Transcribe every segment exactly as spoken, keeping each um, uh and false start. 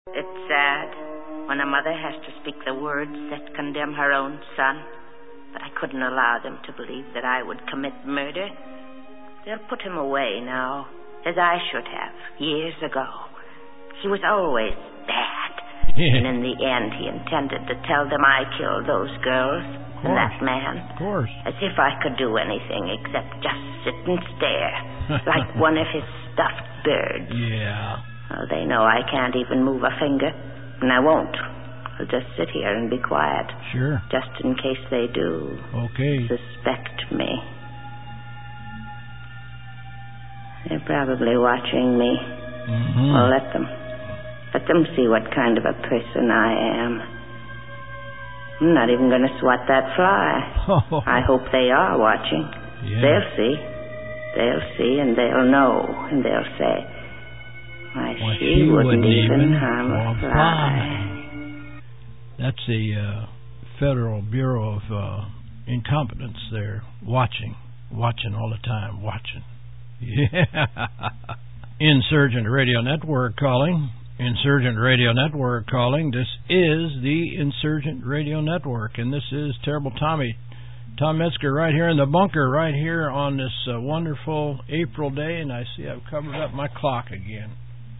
It's sad when a mother has to speak the words that condemn her own son, but I couldn't allow them to believe that I would commit murder. They'll put him away now, as I should have, years ago. He was always bad, and in the end he intended to tell them I killed those girls and that man. Of course. As if I could do anything except just sit and stare, like one of his stuffed birds. Yeah. Well, they know I can't even move a finger, and I won't. I'll just sit here and be quiet. Sure. Just in case they do Okay. suspect me. They're probably watching me. Mm-hmm. Well, let them. Let them see what kind of a person I am. I'm not even going to swat that fly. Oh. I hope they are watching. Yeah. They'll see. They'll see, and they'll know, and they'll say, why, Well, she, she wouldn't, wouldn't even even harm a fly. fly. That's the uh, Federal Bureau of uh, Incompetence there, watching, watching all the time, watching. Yeah. Insurgent Radio Network calling. Insurgent Radio Network calling. This is the Insurgent Radio Network, and this is Terrible Tommy. Tom Metzger right here in the bunker, right here on this uh, wonderful April day, and I see I've covered up my clock again.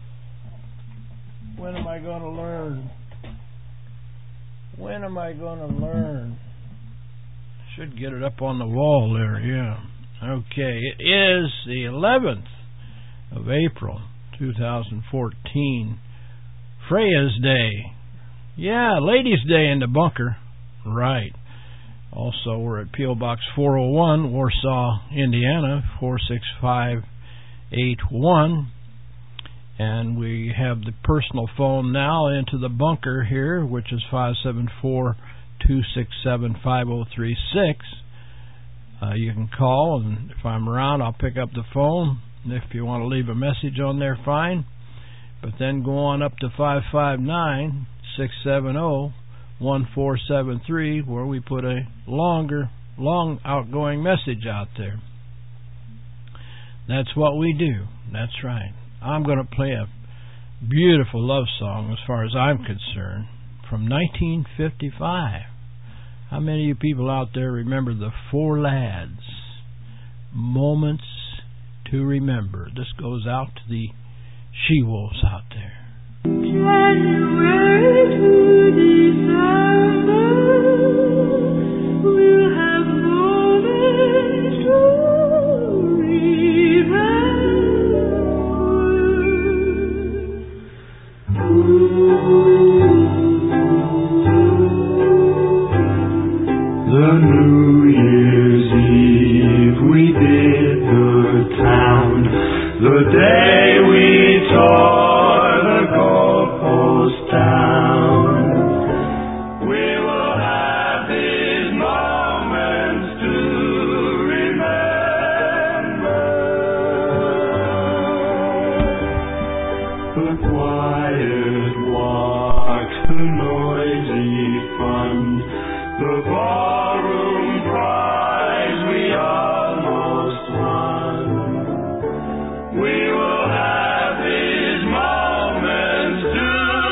When am I going to learn? When am I going to learn? Should get it up on the wall there, yeah. Okay, it is the eleventh of April, two thousand fourteen. Freya's Day. Yeah, Ladies' Day in the bunker. Right. Also, we're at P O. Box four oh one, Warsaw, Indiana, four six five eight one. And we have the personal phone now into the bunker here, which is five seven four, two six seven, five oh three six. Uh, you can call, and if I'm around, I'll pick up the phone. And if you want to leave a message on there, fine. But then go on up to five five nine, six seven zero, one four seven three, where we put a longer, long outgoing message out there. That's what we do. That's right. I'm going to play a beautiful love song, as far as I'm concerned, from nineteen fifty-five. How many of you people out there remember the Four Lads? Moments to Remember. This goes out to the she-wolves out there. January to December, we'll have moments to The New Year's Eve we did the town, the day we tore the goalpost down. We will have these moments to remember. The quiet walks, the noisy fun, the ballroom prize we almost won. We will have these moments to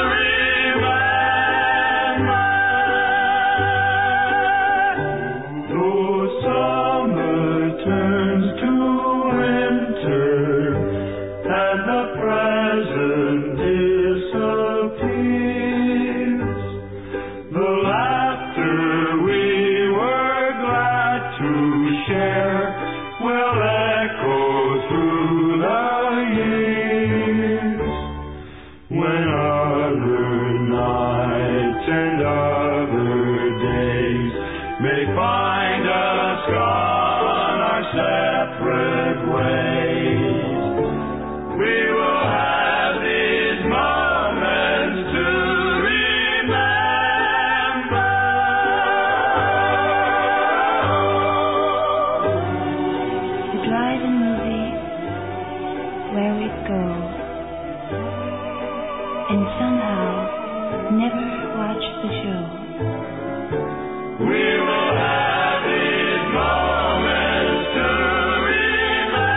remember. Though summer turns to winter and the present disappears, the laughter we were glad to share will echo through the years. When other nights and other days may find us gone our separate ways, we will have these moments to remember. the drive-in movie where we go and somehow never watch the show. We will have these moments to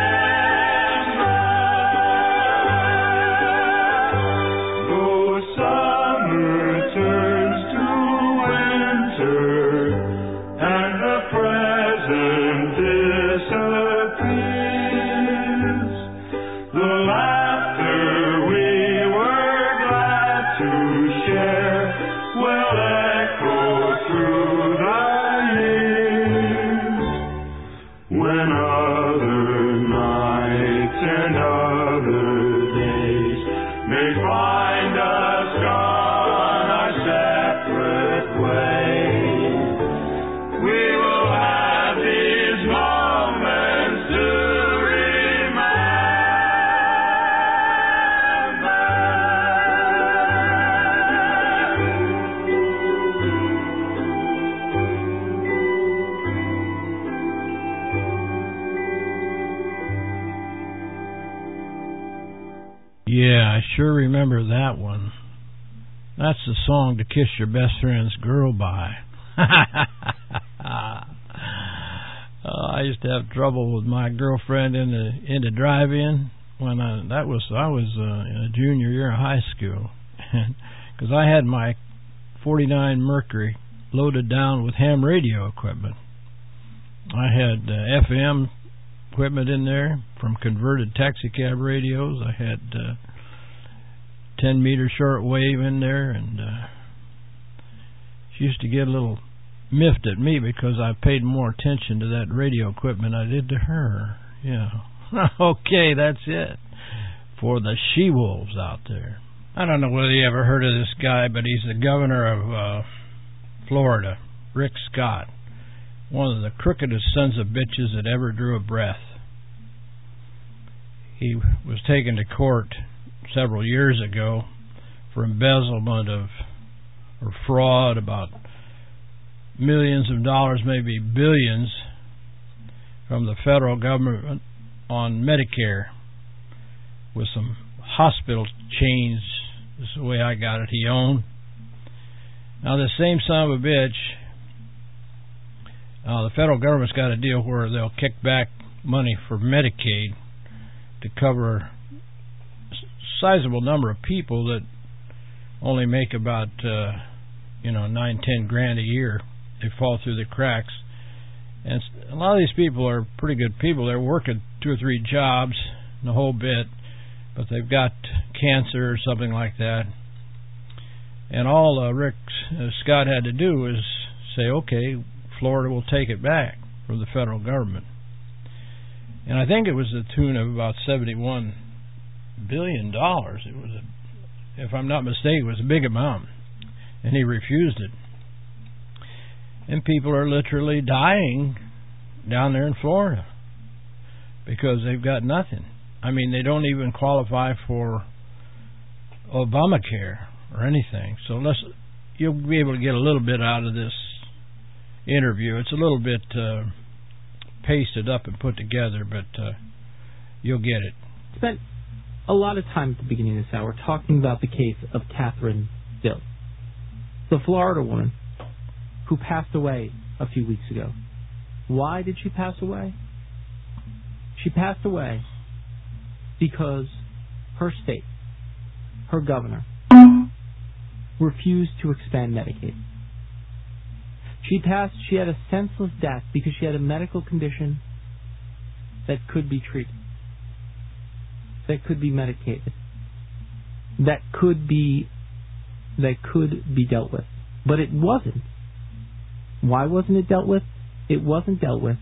remember. Though yeah, I sure remember that one. That's the song to kiss your best friend's girl by. uh, I used to have trouble with my girlfriend in the in the drive-in when I that was I was uh, in a junior year of high school, because I had my forty-nine Mercury loaded down with ham radio equipment. I had uh, F M equipment in there from converted taxicab radios. I had uh, ten meter short wave in there, and uh, she used to get a little miffed at me because I paid more attention to that radio equipment I did to her. Yeah. Okay, that's it for the she-wolves out there. I don't know whether you ever heard of this guy, but he's the governor of uh, Florida, Rick Scott, one of the crookedest sons of bitches that ever drew a breath. He was taken to court several years ago for embezzlement of or fraud, about millions of dollars, maybe billions, from the federal government on Medicare with some hospital chains. This is the way I got it, he owned. Now, the same son of a bitch, uh, the federal government's got a deal where they'll kick back money for Medicaid to cover a sizable number of people that only make about, uh, you know, nine, ten grand a year. They fall through the cracks. And a lot of these people are pretty good people. They're working two or three jobs, the whole bit, but they've got cancer or something like that. And all uh, Rick uh, Scott had to do was say, okay, Florida will take it back from the federal government. And I think it was the tune of about seventy-one billion dollars. It was, a, if I'm not mistaken, it was a big amount. And he refused it. And people are literally dying down there in Florida because they've got nothing. I mean, they don't even qualify for Obamacare or anything. So let's, you'll be able to get a little bit out of this interview. It's a little bit uh, pasted up and put together, but uh, you'll get it. Spent a lot of time at the beginning of this hour talking about the case of Catherine Dill, the Florida woman who passed away a few weeks ago. Why did she pass away? She passed away because her state, her governor, refused to expand Medicaid. She passed, she had a senseless death because she had a medical condition that could be treated, that could be medicated, that could be, that could be dealt with. But it wasn't. Why wasn't it dealt with? It wasn't dealt with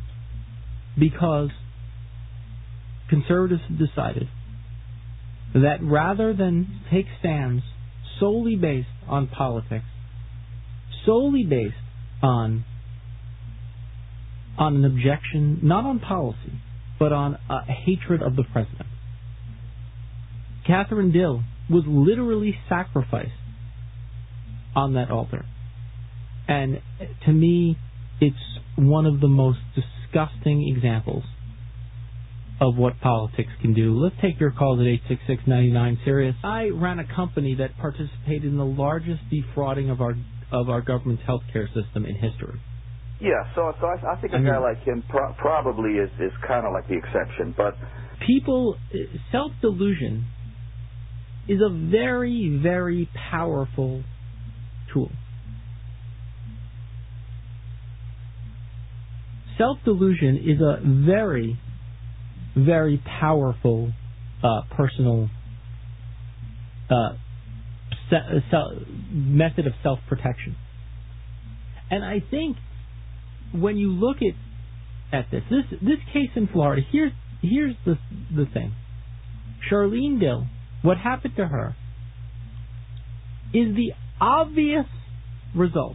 because conservatives have decided that rather than take stands solely based on politics, solely based on on an objection, not on policy, but on a hatred of the president, Catherine Dill was literally sacrificed on that altar. And to me, it's one of the most disgusting examples of what politics can do. Let's take your calls at eight six six, nine nine, Sirius. I ran a company that participated in the largest defrauding of our of our government's healthcare system in history. Yeah, so so I, I think a I mean, guy like him pro- probably is, is kind of like the exception, but people, self-delusion is a very, very powerful tool. Self-delusion is a very, very powerful uh, personal uh, se- se- method of self-protection. And I think when you look at at this, this this case in Florida, here's here's the the thing. Charlene Dill, what happened to her is the obvious result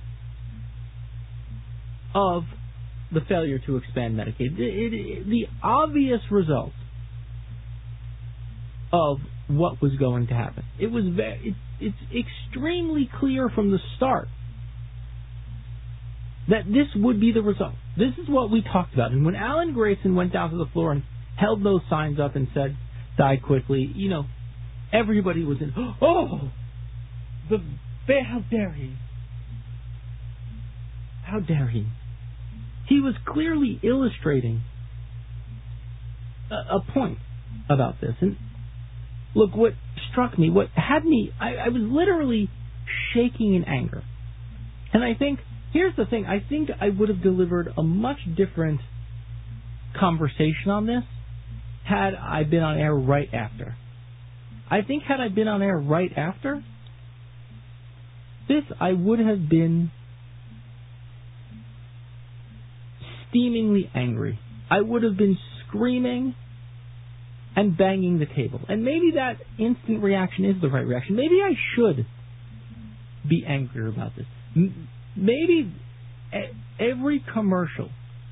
of the failure to expand Medicaid. It, it, it, the obvious result of what was going to happen. It was very, it, it's extremely clear from the start that this would be the result. This is what we talked about. And when Alan Grayson went down to the floor and held those signs up and said, "Die quickly," you know, everybody was in, oh, the how dare he? How dare he? He was clearly illustrating a, a point about this. And look, what struck me, what had me, I, I was literally shaking in anger. And I think, here's the thing, I think I would have delivered a much different conversation on this had I been on air right after. I think had I been on air right after, this I would have been steamingly angry. I would have been screaming and banging the table. And maybe that instant reaction is the right reaction. Maybe I should be angry about this. M- maybe every commercial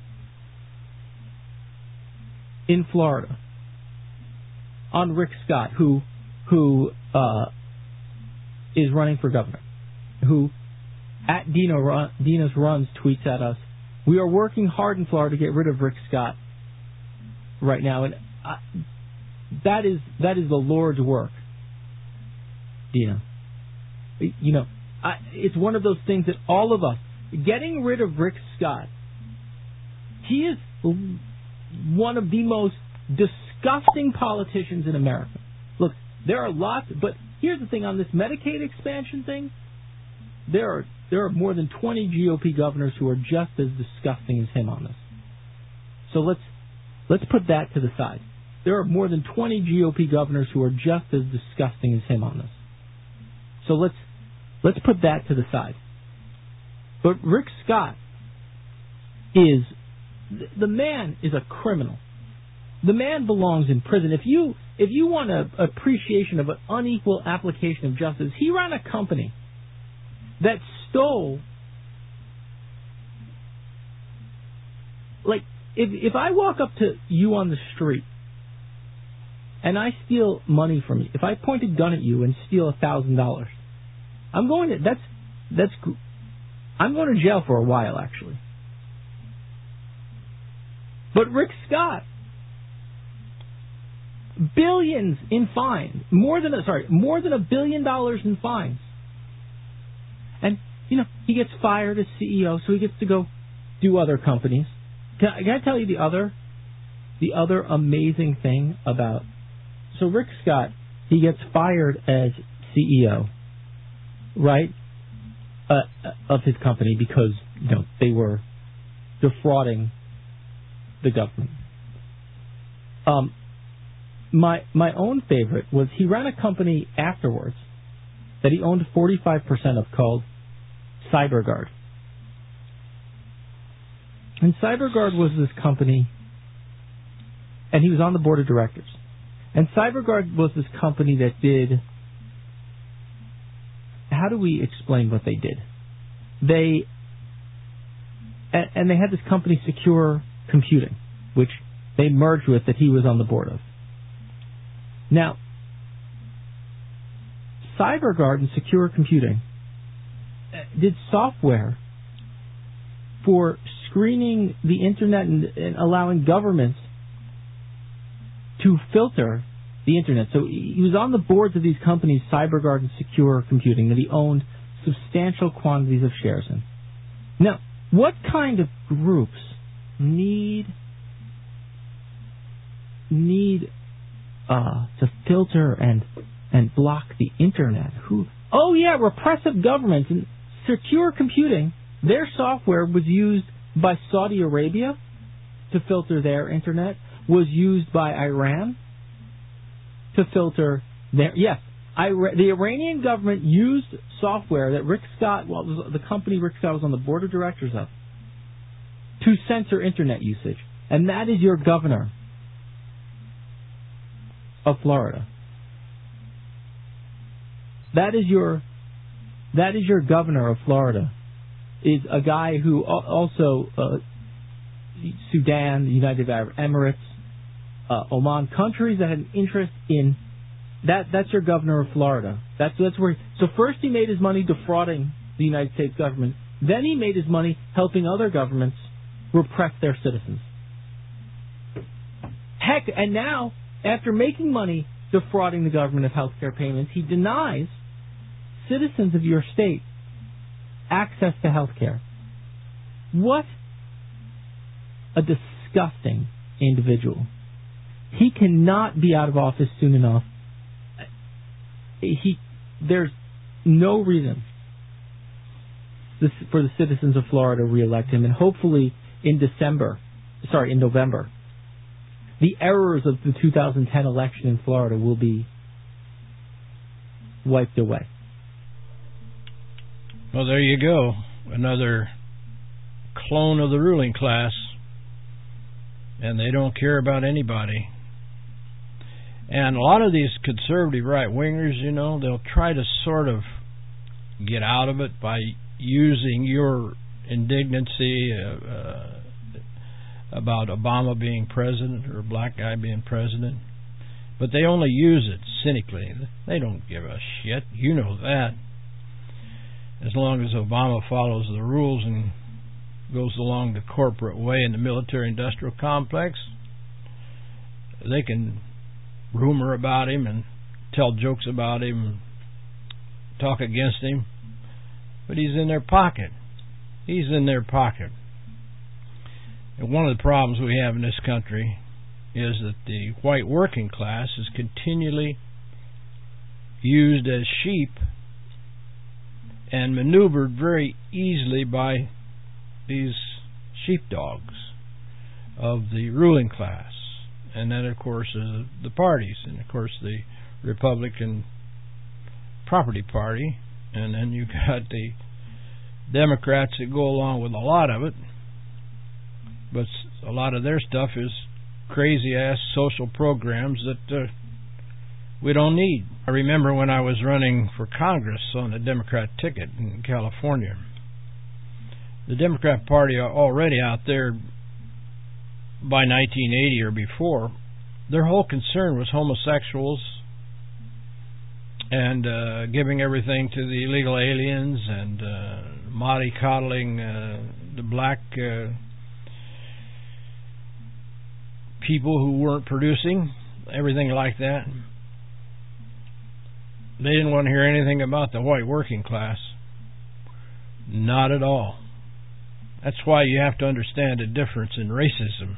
in Florida on Rick Scott, who who uh, is running for governor, who at Dino Run, Dino's Runs tweets at us, we are working hard in Florida to get rid of Rick Scott right now, and I, that is that is the Lord's work, Dino. You know, I, it's one of those things that all of us, getting rid of Rick Scott, he is one of the most disgusting politicians in America. Look, there are lots, but here's the thing on this Medicaid expansion thing, there are there are more than twenty G O P governors who are just as disgusting as him on this. So let's let's put that to the side. There are more than twenty G O P governors who are just as disgusting as him on this. So let's let's put that to the side. But Rick Scott is the man is a criminal. The man belongs in prison. If you if you want an appreciation of an unequal application of justice, he ran a company that stole, like, if if I walk up to you on the street and I steal money from you, if I point a gun at you and steal a thousand dollars, I'm going to that's that's I'm going to jail for a while, actually. But Rick Scott, billions in fines, more than a, sorry, more than a billion dollars in fines. And, you know, he gets fired as C E O, so he gets to go do other companies. Can I, can I tell you the other, the other amazing thing about, so Rick Scott, he gets fired as C E O, right, uh, of his company because, you know, they were defrauding the government. Um, my my own favorite was he ran a company afterwards that he owned forty-five percent of called CyberGuard. And CyberGuard was this company, and he was on the board of directors. And CyberGuard was this company that did, how do we explain what they did? They, and, and they had this company, Secure Computing, which they merged with, that he was on the board of. Now, CyberGuard and Secure Computing did software for screening the internet and, and allowing governments to filter the internet. So he was on the boards of these companies, CyberGuard and Secure Computing, that he owned substantial quantities of shares in. Now, what kind of groups need need uh, to filter and and block the internet? Who? Oh yeah, repressive governments. And Secure Computing, their software was used by Saudi Arabia to filter their internet, was used by Iran to filter their, yes, Ira- the Iranian government used software that Rick Scott, well, was the company Rick Scott was on the board of directors of, to censor internet usage. And that is your governor of Florida. That is your that is your governor of Florida, is a guy who also uh, Sudan, the United Arab Emirates, uh, Oman, countries that had an interest in that. That's your governor of Florida. That's that's where. He, so first he made his money defrauding the United States government. Then he made his money helping other governments repress their citizens. Heck, and now after making money defrauding the government of health care payments. He denies citizens of your state access to health care. What a disgusting individual. He cannot be out of office soon enough. He, there's no reason for the citizens of Florida to reelect him, and hopefully in December, sorry, in November, the errors of the two thousand ten election in Florida will be wiped away. Well, there you go. Another clone of the ruling class, and they don't care about anybody. And a lot of these conservative right-wingers, you know, they'll try to sort of get out of it by using your indignancy uh, uh, about Obama being president or a black guy being president. But they only use it cynically. They don't give a shit. You know that. As long as Obama follows the rules and goes along the corporate way in the military-industrial complex, they can rumor about him and tell jokes about him and talk against him. But he's in their pocket. He's in their pocket. And one of the problems we have in this country is that the white working class is continually used as sheep and maneuvered very easily by these sheepdogs of the ruling class. And then, of course, uh, the parties. And, of course, the Republican Property Party. And then you've got the Democrats that go along with a lot of it. But a lot of their stuff is crazy-ass social programs that uh, we don't need. I remember when I was running for Congress on the Democrat ticket in California. The Democrat Party are already out there by nineteen eighty or before. Their whole concern was homosexuals and uh, giving everything to the illegal aliens and uh, mollycoddling uh, the black uh, people who weren't producing, everything like that. They didn't want to hear anything about the white working class. Not at all. That's why you have to understand the difference in racism.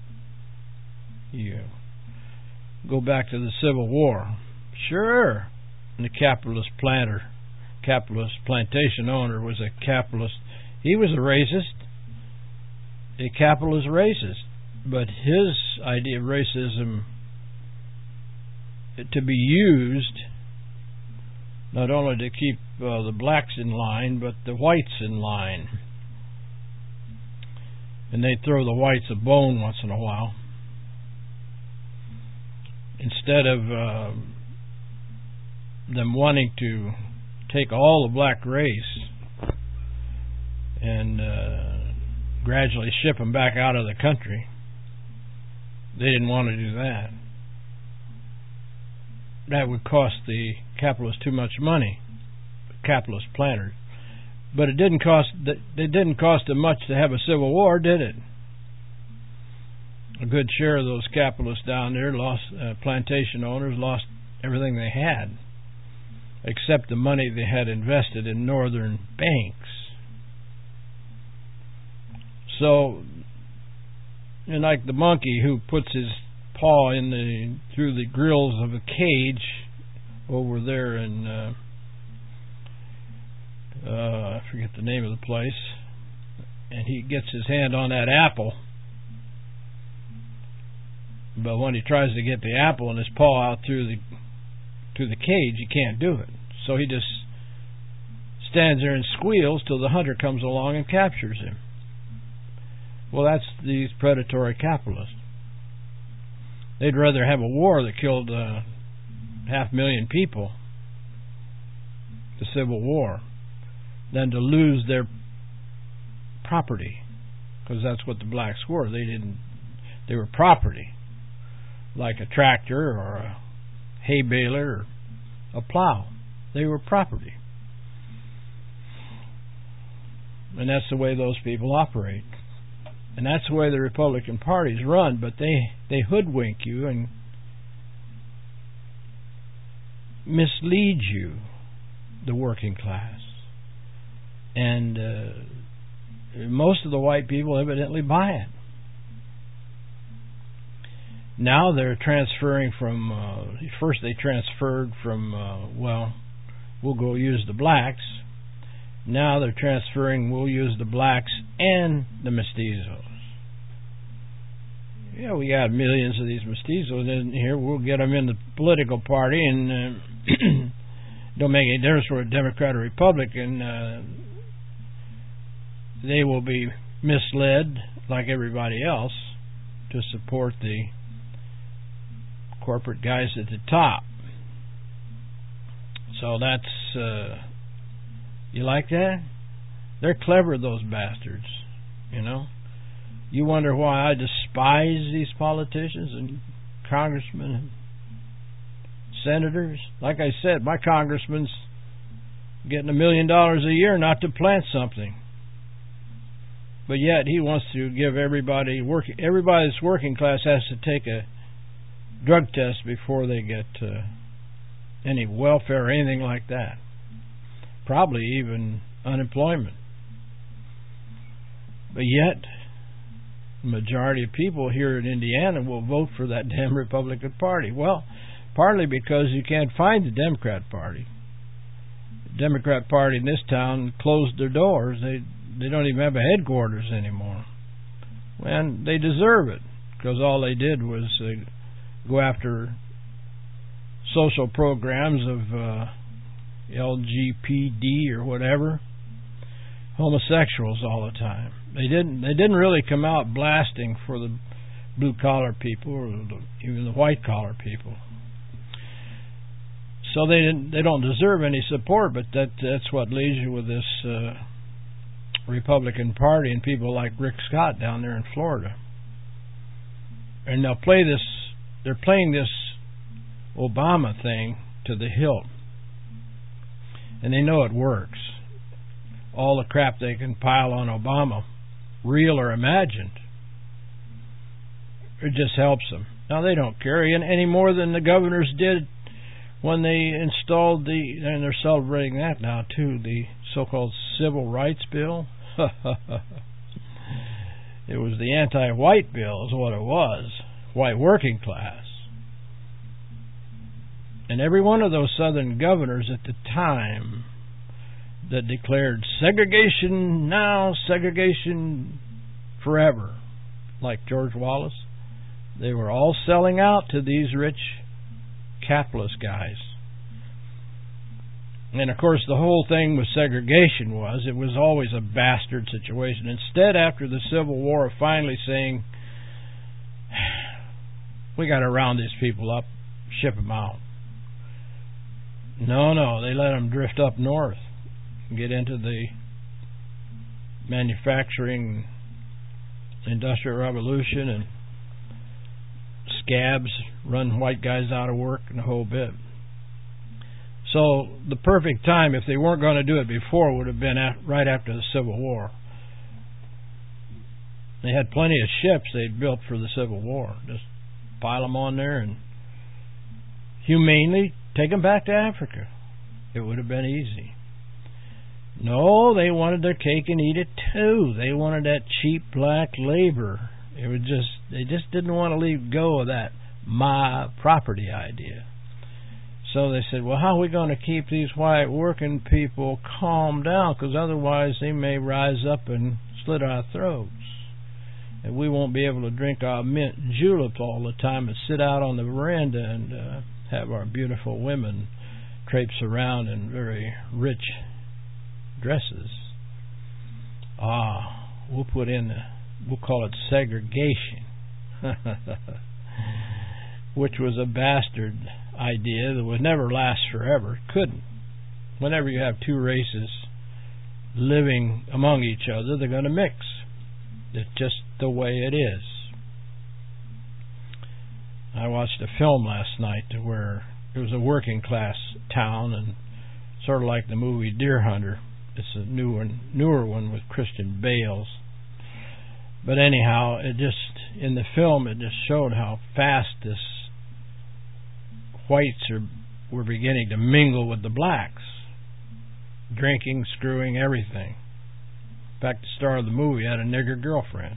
You go back to the Civil War. Sure, the capitalist planter, capitalist plantation owner was a capitalist. He was a racist. A capitalist racist. But his idea of racism to be used not only to keep uh, the blacks in line, but the whites in line. And they'd throw the whites a bone once in a while. Instead of uh, them wanting to take all the black race and uh, gradually ship them back out of the country, they didn't want to do that. That would cost the capitalists too much money, capitalist planters. But it didn't cost it didn't cost them much to have a civil war, did it? A good share of those capitalists down there lost, uh, plantation owners lost everything they had, except the money they had invested in northern banks. So, and like the monkey who puts his paw in the through the grills of a cage over there in uh, uh, I forget the name of the place, and he gets his hand on that apple. But when he tries to get the apple and his paw out through the to the cage, he can't do it. So he just stands there and squeals till the hunter comes along and captures him. Well, that's these predatory capitalists. They'd rather have a war that killed uh, half a million people, the Civil War, than to lose their property, because that's what the blacks were. They didn't. They were property, like a tractor or a hay baler or a plow. They were property, and that's the way those people operate. And that's the way the Republican parties run, but they, they hoodwink you and mislead you, the working class. And uh, most of the white people evidently buy it. Now they're transferring from, uh, first they transferred from, uh, well, we'll go use the blacks. Now they're transferring, we'll use the blacks and the mestizos. Yeah, we got millions of these mestizos in here. We'll get them in the political party, and uh, don't make any difference for a Democrat or Republican. Uh, they will be misled, like everybody else, to support the corporate guys at the top. So that's, uh, you like that? They're clever, those bastards, you know. You wonder why I despise these politicians and congressmen and senators. Like I said, my congressman's getting a million dollars a year not to plant something. But yet he wants to give everybody, work, everybody that's working class has to take a drug test before they get uh, any welfare or anything like that. Probably even unemployment. But yet, the majority of people here in Indiana will vote for that damn Republican Party. Well, partly because you can't find the Democrat Party. The Democrat Party in this town closed their doors. They they don't even have a headquarters anymore. And they deserve it, because all they did was uh, go after social programs of uh, L G B T or whatever, homosexuals all the time. They didn't. They didn't really come out blasting for the blue collar people or the, even the white collar people. So they didn't. They don't deserve any support. But that that's what leaves you with this uh, Republican Party and people like Rick Scott down there in Florida. And they'll play this. They're playing this Obama thing to the hilt, and they know it works. All the crap they can pile on Obama, real or imagined, it just helps them. Now they don't care any more than the governors did when they installed the, and they're celebrating that now too, the so-called Civil Rights Bill. It was the anti-white bill is what it was, white working class. And every one of those southern governors at the time that declared segregation now, segregation forever, like George Wallace, they were all selling out to these rich capitalist guys. And of course the whole thing with segregation was, it was always a bastard situation. Instead, after the Civil War, of finally saying, we got to round these people up, ship them out. No, no, they let them drift up north, get into the manufacturing industrial revolution, and scabs run white guys out of work and the whole bit. So the perfect time, if they weren't going to do it before, would have been at, right after the Civil War. They had plenty of ships they'd built for the Civil War. Just pile them on there and humanely take them back to Africa. It would have been easy. No, they wanted their cake and eat it too. They wanted that cheap black labor. It was just they just didn't want to leave go of that my property idea. So they said, well, how are we going to keep these white working people calmed down? Because otherwise they may rise up and slit our throats. And we won't be able to drink our mint julep all the time and sit out on the veranda and uh, have our beautiful women traipse around in very rich dresses. Ah, we'll put in, the, we'll call it segregation, which was a bastard idea that would never last forever. Couldn't. Whenever you have two races living among each other, they're going to mix. It's just the way it is. I watched a film last night where it was a working class town, and sort of like the movie Deer Hunter. It's a new one, newer one with Christian Bale. But anyhow, it just in the film it just showed how fast this whites are were beginning to mingle with the blacks, drinking, screwing, everything. In fact, the star of the movie had a nigger girlfriend.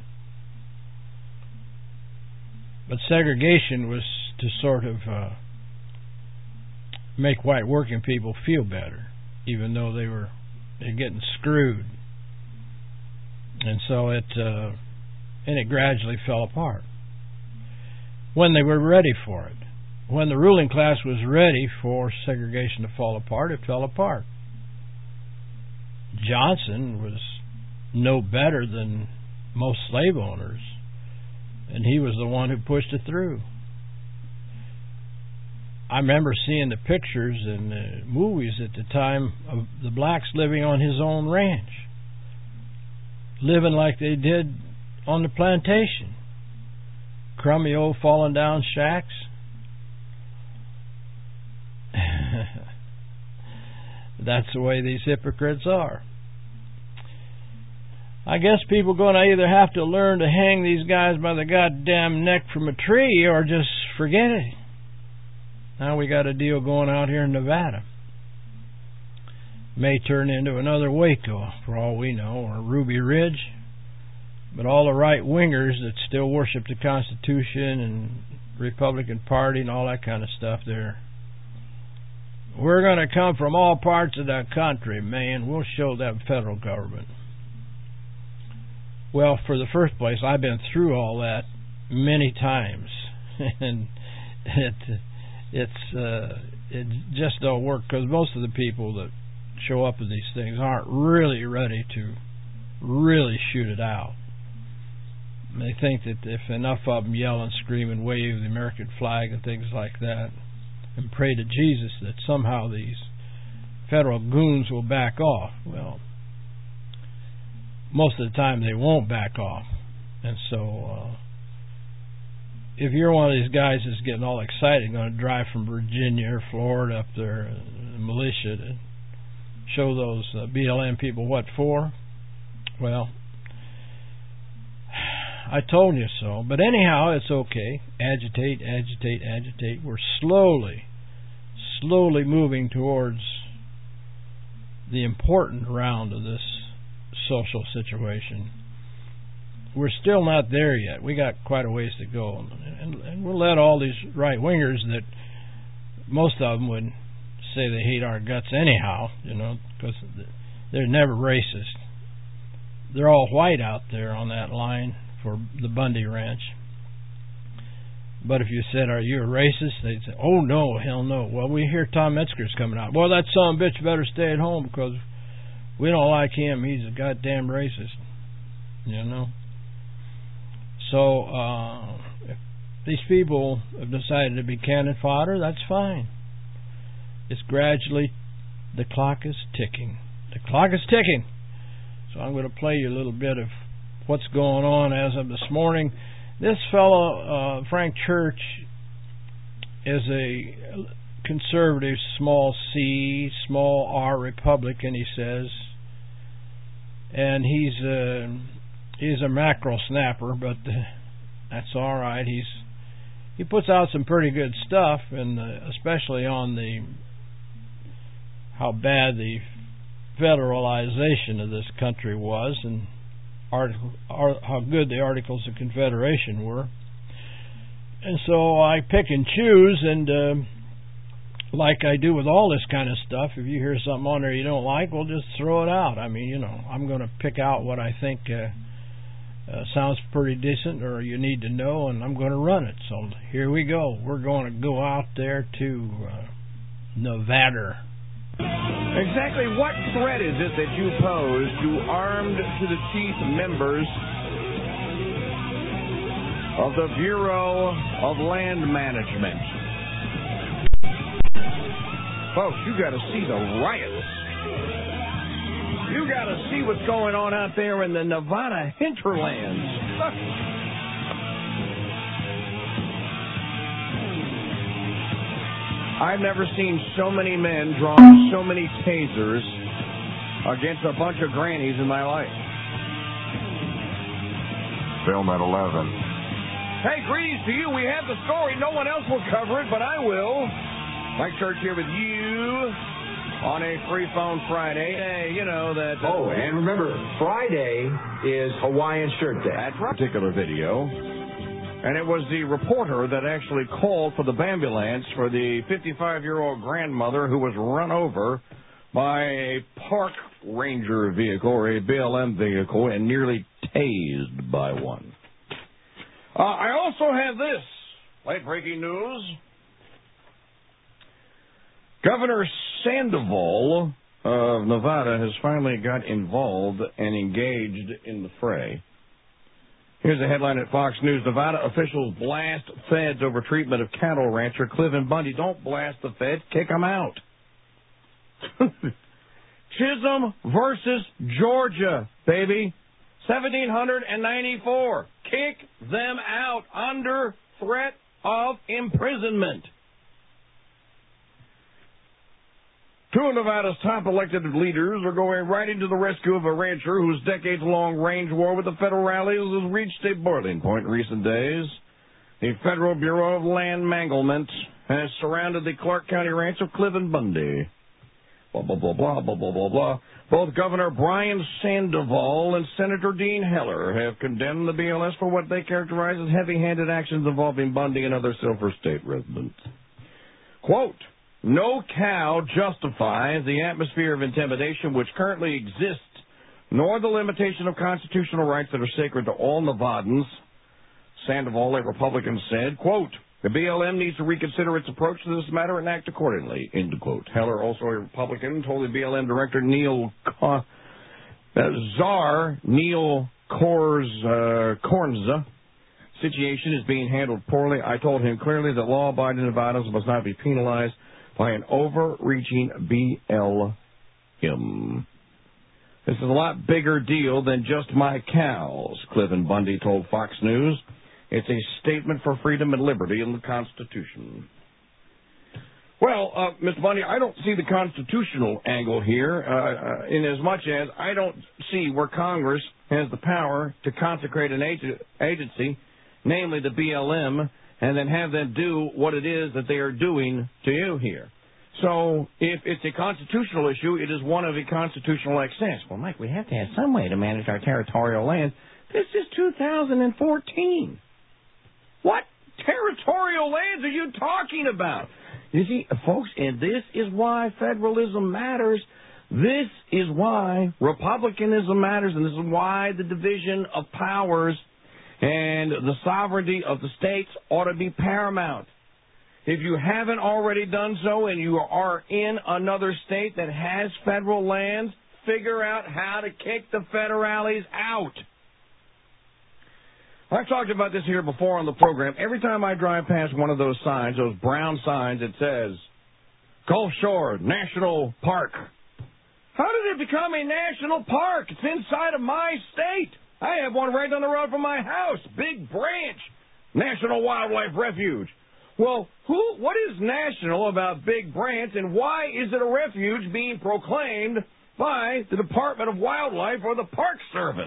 But segregation was to sort of uh, make white working people feel better, even though they were they're getting screwed. And so it uh, and it gradually fell apart. When they were ready for it, when the ruling class was ready for segregation to fall apart, it fell apart. Johnson was no better than most slave owners, and he was the one who pushed it through. I remember seeing the pictures and the movies at the time of the blacks living on his own ranch, living like they did on the plantation. Crummy old fallen down shacks. That's the way these hypocrites are. I guess people are going to either have to learn to hang these guys by the goddamn neck from a tree or just forget it. Now we got a deal going out here in Nevada. May turn into another Waco, for all we know, or Ruby Ridge. But all the right-wingers that still worship the Constitution and Republican Party and all that kind of stuff, they're we're going to come from all parts of the country, man. We'll show that federal government. Well, for the first place, I've been through all that many times, and it it's uh, it just don't work, because most of the people that show up at these things aren't really ready to really shoot it out. They think that if enough of them yell and scream and wave the American flag and things like that and pray to Jesus, that somehow these federal goons will back off. Well, most of the time they won't back off. And so uh, if you're one of these guys that's getting all excited, going to drive from Virginia or Florida up there, uh, militia, to show those uh, B L M people what for, well, I told you so. But anyhow, it's okay. Agitate, agitate, agitate. We're slowly, slowly moving towards the important round of this social situation. We're still not there yet. We got quite a ways to go. And, and we'll let all these right-wingers that most of them would say they hate our guts anyhow, you know, because they're never racist. They're all white out there on that line for the Bundy Ranch. But if you said, are you a racist? They'd say, oh no, hell no. Well, we hear Tom Metzger's coming out. Well, that son of a bitch better stay at home because we don't like him. He's a goddamn racist. You know? So, uh, if these people have decided to be cannon fodder, that's fine. It's gradually, the clock is ticking. The clock is ticking. So I'm going to play you a little bit of what's going on as of this morning. This fellow, uh, Frank Church, is a conservative, small C, small R Republican, he says. And he's a, he's a mackerel snapper, but uh, that's all right. He's he puts out some pretty good stuff, and uh, especially on the how bad the federalization of this country was, and article, art, how good the Articles of Confederation were. And so I pick and choose, and uh, like I do with all this kind of stuff, if you hear something on there you don't like, well, just throw it out. I mean, you know, I'm going to pick out what I think uh, uh, sounds pretty decent or you need to know, and I'm going to run it. So here we go. We're going to go out there to uh, Nevada. Exactly what threat is it that you pose to armed to the teeth members of the Bureau of Land Management? Folks, you got to see the riots. You got to see what's going on out there in the Nevada hinterlands. I've never seen so many men draw so many tasers against a bunch of grannies in my life. Film at eleven. Hey, greetings to you. We have the story. No one else will cover it, but I will. Mike Church here with you on a free phone Friday. Hey, you know that. Uh, oh, and remember, Friday is Hawaiian Shirt Day. That's right. Particular video. And it was the reporter that actually called for the ambulance for the fifty-five-year-old grandmother who was run over by a park ranger vehicle or a B L M vehicle and nearly tased by one. Uh, I also have this late-breaking news. Governor Sandoval of Nevada has finally got involved and engaged in the fray. Here's a headline at Fox News. Nevada officials blast feds over treatment of cattle rancher Cliven Bundy. Don't blast the feds, kick them out. Chisholm versus Georgia, baby. seventeen ninety-four. Kick them out under threat of imprisonment. Two of Nevada's top elected leaders are going right into the rescue of a rancher whose decades-long range war with the federal rallies has reached a boiling point in recent days. The Federal Bureau of Land Manglement has surrounded the Clark County ranch of Cliven Bundy. Blah, blah, blah, blah, blah, blah, blah, blah. Both Governor Brian Sandoval and Senator Dean Heller have condemned the B L S for what they characterize as heavy-handed actions involving Bundy and other Silver State residents. Quote, no cow justifies the atmosphere of intimidation which currently exists, nor the limitation of constitutional rights that are sacred to all Nevadans. Sandoval, a Republican, said, quote, the B L M needs to reconsider its approach to this matter and act accordingly, end quote. Heller, also a Republican, told the B L M director Neil uh, Czar Neil Kors, uh, Kornza, situation is being handled poorly. I told him clearly that law-abiding Nevadans must not be penalized by an overreaching B L M. This is a lot bigger deal than just my cows, Cliven Bundy told Fox News. It's a statement for freedom and liberty in the Constitution. Well, uh, Mister Bundy, I don't see the constitutional angle here, uh, uh, in as much as I don't see where Congress has the power to consecrate an ag- agency, namely the B L M, and then have them do what it is that they are doing to you here. So if it's a constitutional issue, it is one of a constitutional excess. Well, Mike, we have to have some way to manage our territorial lands. This is two thousand fourteen. What territorial lands are you talking about? You see, folks, and this is why federalism matters. This is why republicanism matters, and this is why the division of powers and the sovereignty of the states ought to be paramount. If you haven't already done so and you are in another state that has federal lands, figure out how to kick the federales out. I've talked about this here before on the program. Every time I drive past one of those signs, those brown signs, it says, Gulf Shore National Park. How did it become a national park? It's inside of my state. I have one right down the road from my house, Big Branch National Wildlife Refuge. Well, who? What is national about Big Branch, and why is it a refuge being proclaimed by the Department of Wildlife or the Park Service?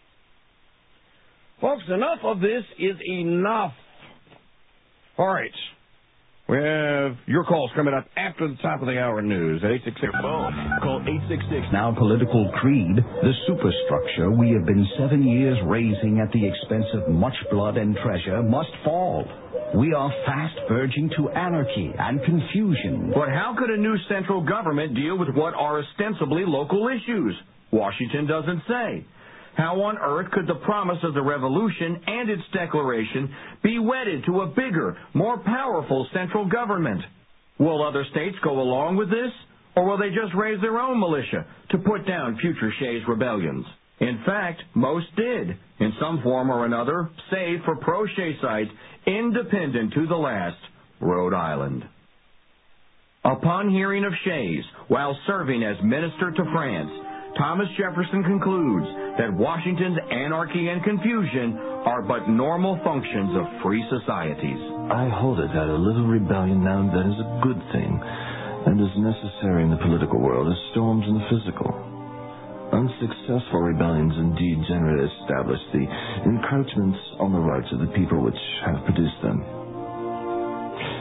Folks, enough of this is enough. All right. We have your calls coming up after the top of the hour news at eight six six. Phone. Call eight six six. Now political creed, the superstructure we have been seven years raising at the expense of much blood and treasure must fall. We are fast verging to anarchy and confusion. But how could a new central government deal with what are ostensibly local issues? Washington doesn't say. How on earth could the promise of the revolution and its declaration be wedded to a bigger, more powerful central government? Will other states go along with this, or will they just raise their own militia to put down future Shays rebellions? In fact, most did, in some form or another, save for pro-Shay sites independent to the last, Rhode Island. Upon hearing of Shays, while serving as minister to France, Thomas Jefferson concludes that Washington's anarchy and confusion are but normal functions of free societies. I hold it that a little rebellion now and then is a good thing, and as necessary in the political world as storms in the physical. Unsuccessful rebellions indeed generally establish the encroachments on the rights of the people which have produced them. And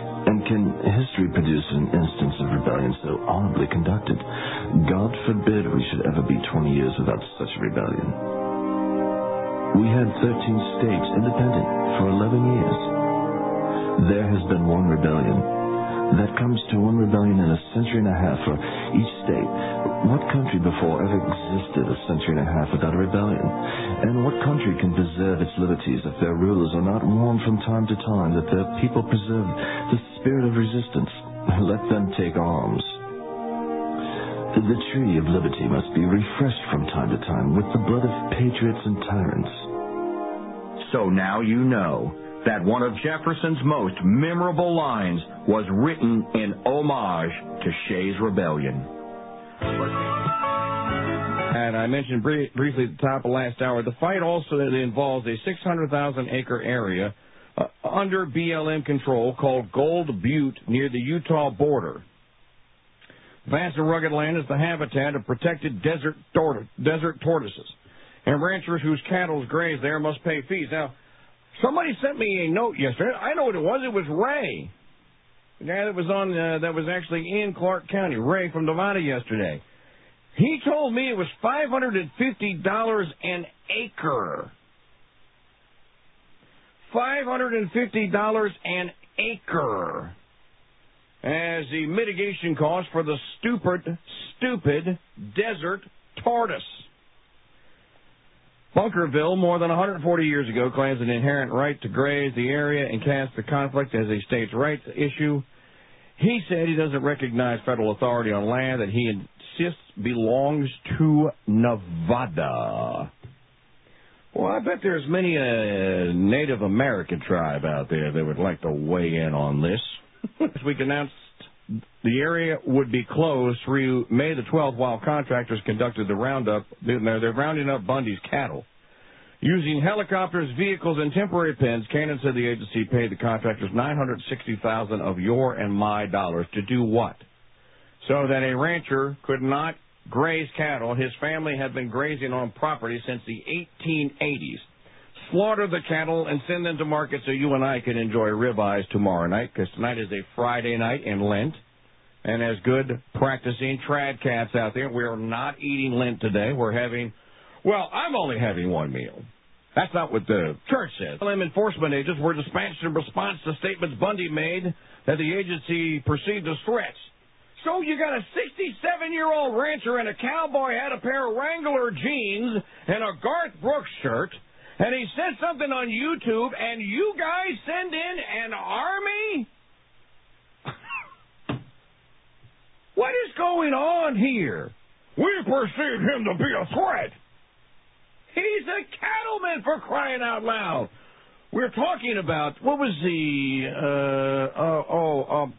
can history produce an instance of rebellion so honorably conducted? God forbid we should ever be twenty years without such a rebellion. We had thirteen states independent for eleven years. There has been one rebellion. That comes to one rebellion in a century and a half for each state. What country before ever existed a century and a half without a rebellion? And what country can preserve its liberties if their rulers are not warned from time to time that their people preserve the spirit of resistance? Let them take arms. The tree of liberty must be refreshed from time to time with the blood of patriots and tyrants. So now you know that one of Jefferson's most memorable lines was written in homage to Shays' Rebellion. And I mentioned br- briefly at the top of last hour, the fight also involves a six hundred thousand acre area uh, under B L M control called Gold Butte near the Utah border. Vast and rugged land is the habitat of protected desert, tor- desert tortoises, and ranchers whose cattle graze there must pay fees. Now, somebody sent me a note yesterday. I know what it was. It was Ray, the guy that was on uh, that was actually in Clark County. Ray from Nevada yesterday. He told me it was five hundred fifty dollars an acre. five hundred fifty dollars an acre as the mitigation cost for the stupid, stupid desert tortoise. Bunkerville, more than one hundred forty years ago, claims an inherent right to graze the area and casts the conflict as a states' rights issue. He said he doesn't recognize federal authority on land that he insists belongs to Nevada. Well, I bet there's many a Native American tribe out there that would like to weigh in on this. This week announced the area would be closed through May the twelfth while contractors conducted the roundup. They're rounding up Bundy's cattle. Using helicopters, vehicles, and temporary pens, Cannon said the agency paid the contractors nine hundred sixty thousand dollars of your and my dollars to do what? So that a rancher could not graze cattle. His family had been grazing on property since the eighteen eighties. Slaughter the cattle and send them to market so you and I can enjoy ribeyes tomorrow night, because tonight is a Friday night in Lent. And as good practicing trad cats out there, we're not eating Lent today. We're having, well, I'm only having one meal. That's not what the church says. B L M enforcement agents were dispatched in response to statements Bundy made that the agency perceived as threats. So you got a sixty-seven-year-old rancher in a cowboy hat, a pair of Wrangler jeans, and a Garth Brooks shirt, and he said something on YouTube, and you guys send in an army? What is going on here? We perceive him to be a threat. He's a cattleman, for crying out loud. We're talking about, what was the, uh, oh, oh, um,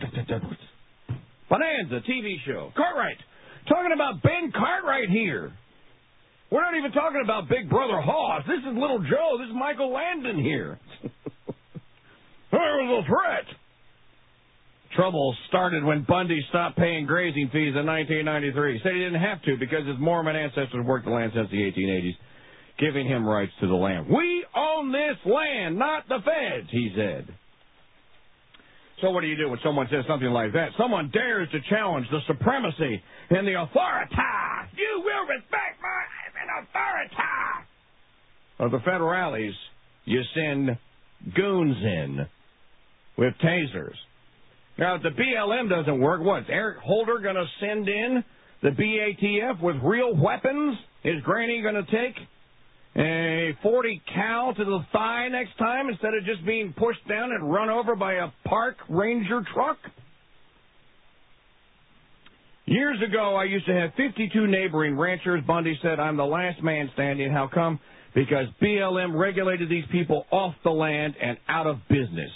Bonanza T V show. Cartwright. Talking about Ben Cartwright here. We're not even talking about Big Brother Hoss. This is Little Joe. This is Michael Landon here. There was a threat. Trouble started when Bundy stopped paying grazing fees in nineteen ninety-three. He said he didn't have to because his Mormon ancestors worked the land since the eighteen eighties, giving him rights to the land. We own this land, not the feds, he said. So what do you do when someone says something like that? Someone dares to challenge the supremacy and the authority. You will respect my authority of the federales. You send goons in with tasers. Now, if the B L M doesn't work, what? Is Eric Holder going to send in the B A T F with real weapons? Is Granny going to take a forty cal to the thigh next time instead of just being pushed down and run over by a park ranger truck? Years ago, I used to have fifty-two neighboring ranchers. Bundy said, I'm the last man standing. How come? Because B L M regulated these people off the land and out of business.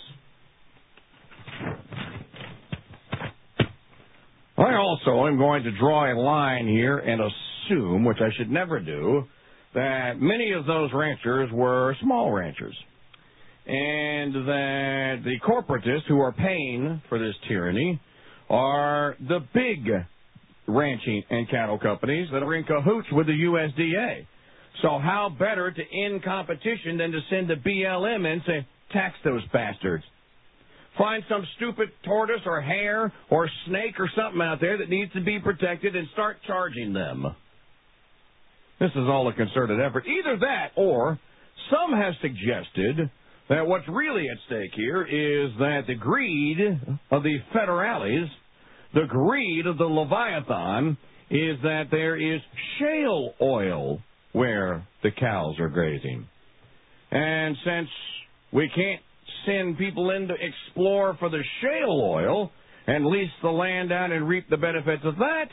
I also am going to draw a line here and assume, which I should never do, that many of those ranchers were small ranchers, and that the corporatists who are paying for this tyranny are the big ranching and cattle companies that are in cahoots with the U S D A. So how better to end competition than to send the B L M in and say, tax those bastards. Find some stupid tortoise or hare or snake or something out there that needs to be protected and start charging them. This is all a concerted effort. Either that or some have suggested that what's really at stake here is that the greed of the federales, the greed of the Leviathan, is that there is shale oil where the cows are grazing. And since we can't send people in to explore for the shale oil and lease the land out and reap the benefits of that,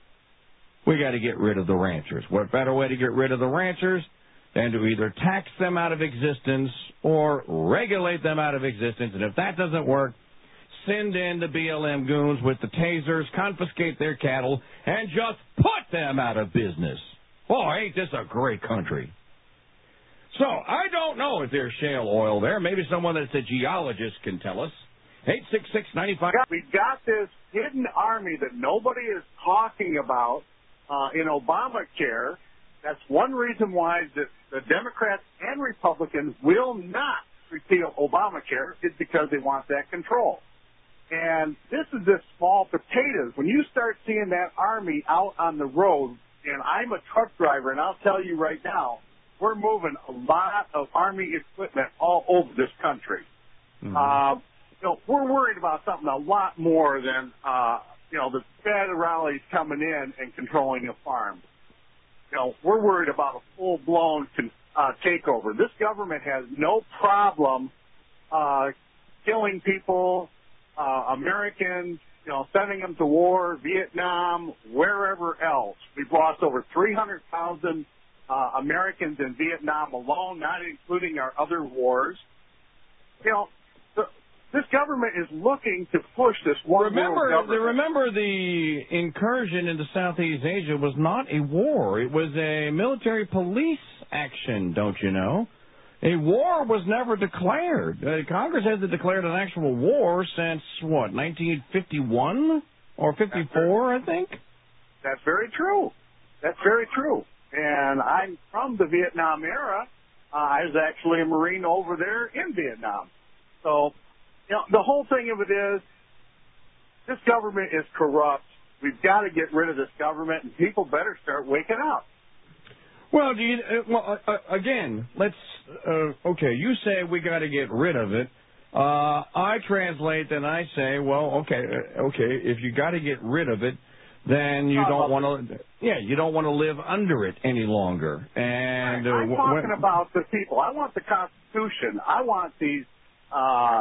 we got to get rid of the ranchers. What better way to get rid of the ranchers than to either tax them out of existence or regulate them out of existence? And if that doesn't work, send in the B L M goons with the tasers, confiscate their cattle, and just put them out of business. Oh, ain't this a great country? So, I don't know if there's shale oil there. Maybe someone that's a geologist can tell us. eight six six, nine five... We've got this hidden army that nobody is talking about uh, in Obamacare. That's one reason why the, the Democrats and Republicans will not repeal Obamacare, is because they want that control. And this is just small potatoes. When you start seeing that army out on the road, and I'm a truck driver, and I'll tell you right now, we're moving a lot of Army equipment all over this country. Mm-hmm. Uh, you know, we're worried about something a lot more than, uh, you know, the federales coming in and controlling a farm. You know, we're worried about a full-blown uh, takeover. This government has no problem uh, killing people, uh, Americans, you know, sending them to war, Vietnam, wherever else. We've lost over three hundred thousand Uh, Americans in Vietnam alone, not including our other wars. You know, the, this government is looking to push this one remember, world government. Remember the incursion into Southeast Asia was not a war. It was a military police action, don't you know? A war was never declared. Uh, Congress hasn't declared an actual war since, what, nineteen fifty-one or fifty-four, I think? That's very true. That's very true. And I'm from the Vietnam era. Uh, I was actually a Marine over there in Vietnam. So, you know, the whole thing of it is, this government is corrupt. We've got to get rid of this government, and people better start waking up. Well, do you, uh, well, uh, again, let's, uh, okay, you say we got to get rid of it. Uh, I translate and I say, well, okay, uh, okay, if you got to get rid of it, then you don't want to, yeah, you don't want to live under it any longer. And uh, I'm talking when, about the people. I want the Constitution. I want these. Uh...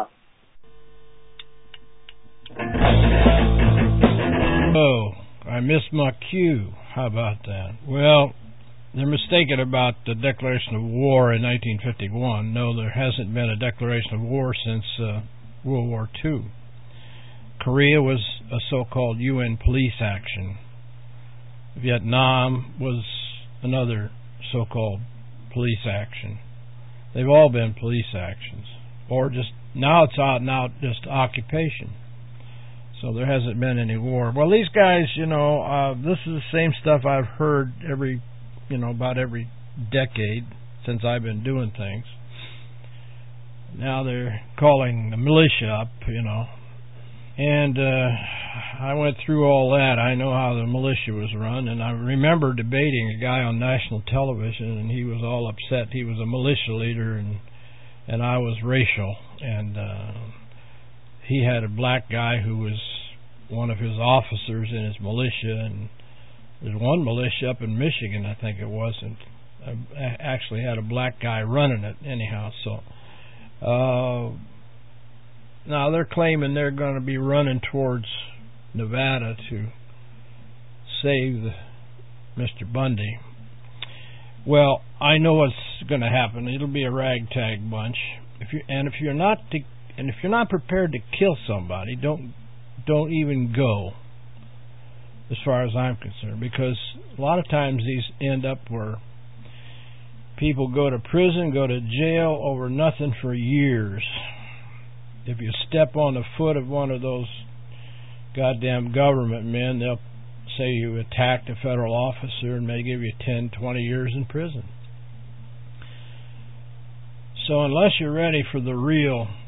Oh, I missed my cue. How about that? Well, they're mistaken about the declaration of war in nineteen fifty-one. No, there hasn't been a declaration of war since uh, World War Two. Korea was a so-called U N police action. Vietnam was another so-called police action. They've all been police actions. Or just, now it's out and out just occupation. So there hasn't been any war. Well, these guys, you know, uh, this is the same stuff I've heard every, you know, about every decade since I've been doing things. Now they're calling the militia up, you know. And uh, I went through all that. I know how the militia was run, and I remember debating a guy on national television, and he was all upset. He was a militia leader, and and I was racial. And uh, he had a black guy who was one of his officers in his militia, and there's one militia up in Michigan, I think it was, and I actually had a black guy running it anyhow. So. Uh, Now, they're claiming they're going to be running towards Nevada to save the, Mister Bundy. Well, I know what's going to happen. It'll be a ragtag bunch. If you and if you're not to, and if you're not prepared to kill somebody, don't don't even go. As far as I'm concerned, because a lot of times these end up where people go to prison, go to jail over nothing for years. If you step on the foot of one of those goddamn government men, they'll say you attacked a federal officer and may give you ten, twenty years in prison. So unless you're ready for the real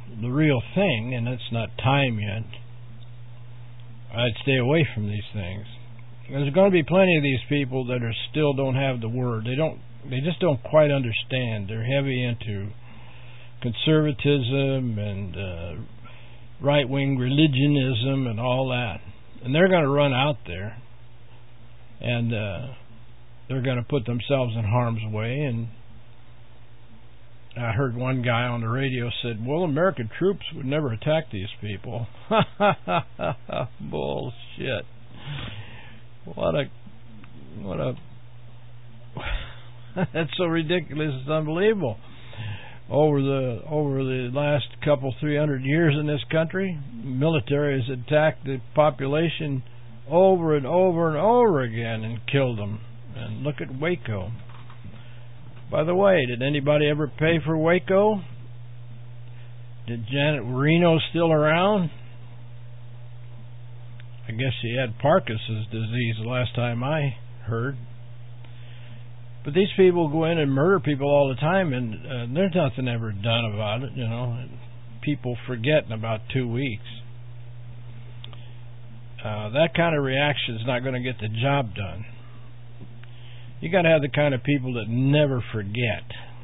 the real thing, and it's not time yet, I'd stay away from these things. There's going to be plenty of these people that are still don't have the word. They don't. They just don't quite understand. They're heavy into conservatism and uh, right-wing religionism and all that, and they're going to run out there, and uh, they're going to put themselves in harm's way. And I heard one guy on the radio said, "Well, American troops would never attack these people." Bullshit. What a, what a, that's so ridiculous, it's unbelievable. Over the over the last couple, three hundred years in this country, military has attacked the population over and over and over again and killed them. And look at Waco. By the way, did anybody ever pay for Waco? Did Janet Reno still around? I guess she had Parkinson's disease the last time I heard. But these people go in and murder people all the time, and uh, there's nothing ever done about it, you know. People forget in about two weeks. Uh, that kind of reaction is not going to get the job done. You got to have the kind of people that never forget.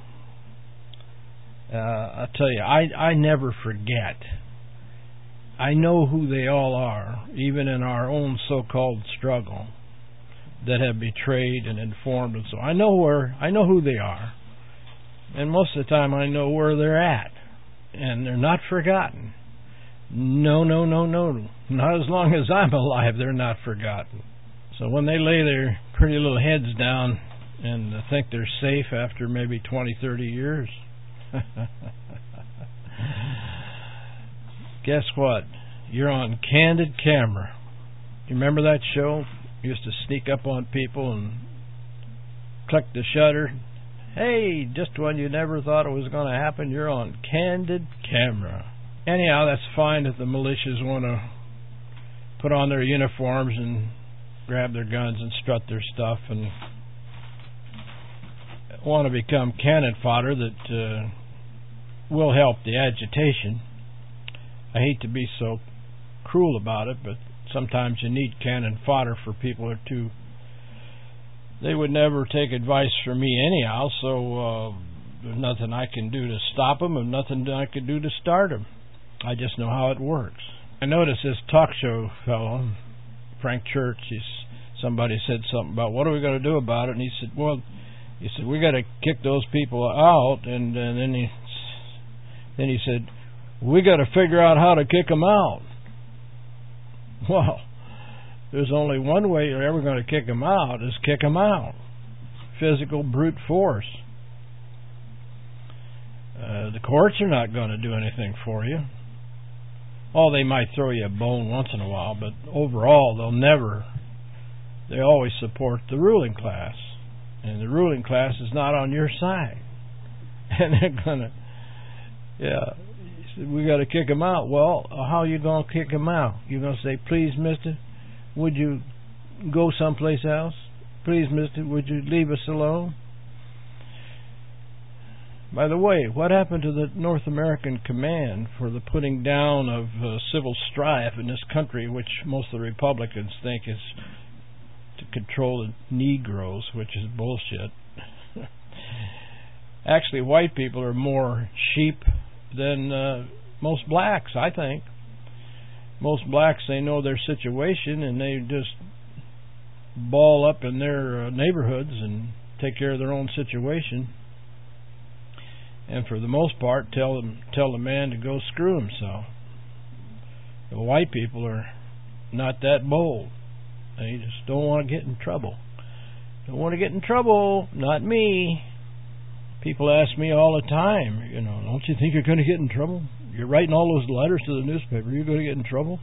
Uh, I'll tell you, I I never forget. I know who they all are, even in our own so-called struggle, that have betrayed and informed, and so I know where I know who they are, and most of the time I know where they're at, and they're not forgotten. No, no, no, no, not as long as I'm alive. They're not forgotten. So when they lay their pretty little heads down and think they're safe after maybe twenty, thirty years, guess what? You're on Candid Camera. You remember that show? You used to sneak up on people and click the shutter. Hey, just when you never thought it was going to happen, you're on Candid Camera. Anyhow, that's fine if the militias want to put on their uniforms and grab their guns and strut their stuff and want to become cannon fodder that uh, will help the agitation. I hate to be so cruel about it, but sometimes you need cannon fodder for people or two. They would never take advice from me anyhow, so uh, there's nothing I can do to stop them and nothing I can do to start them. I just know how it works. I noticed this talk show fellow, Frank Church, he's, somebody said something about what are we going to do about it, and he said, well, he said we got to kick those people out, and, and then he then he said we got to figure out how to kick them out. Well, there's only one way you're ever going to kick them out is kick them out. Physical brute force. Uh, the courts are not going to do anything for you. Oh, they might throw you a bone once in a while, but overall they'll never, they always support the ruling class. And the ruling class is not on your side. And they're going to, yeah, we got to kick them out. Well, how are you going to kick them out? You're going to say, please, mister, would you go someplace else? Please, mister, would you leave us alone? By the way, what happened to the North American Command for the putting down of uh, civil strife in this country, which most of the Republicans think is to control the Negroes, which is bullshit. Actually, white people are more sheep than uh, most blacks, I think. Most blacks, they know their situation and they just ball up in their uh, neighborhoods and take care of their own situation. And for the most part, tell them, tell the man to go screw himself. The white people are not that bold. They just don't want to get in trouble. Don't want to get in trouble. Not me. People ask me all the time, you know, don't you think you're going to get in trouble? You're writing all those letters to the newspaper. You're going to get in trouble?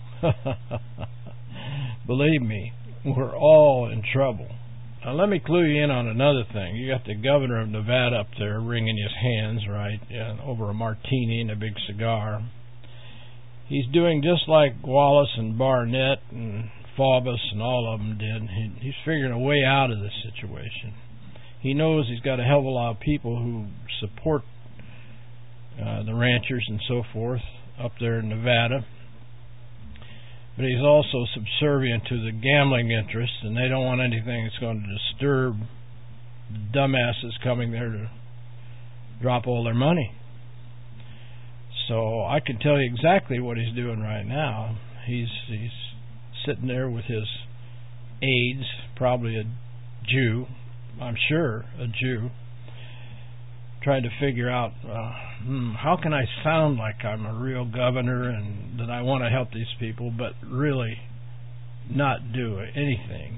Believe me, we're all in trouble. Now, let me clue you in on another thing. You got the governor of Nevada up there wringing his hands, right, yeah, over a martini and a big cigar. He's doing just like Wallace and Barnett and Faubus and all of them did. He, he's figuring a way out of this situation. He knows he's got a hell of a lot of people who support uh, the ranchers and so forth up there in Nevada. But he's also subservient to the gambling interests, and they don't want anything that's going to disturb the dumbasses coming there to drop all their money. So I can tell you exactly what he's doing right now. He's he's sitting there with his aides, probably a Jew, I'm sure a Jew, trying to figure out uh, hmm, how can I sound like I'm a real governor and that I want to help these people, but really not do anything.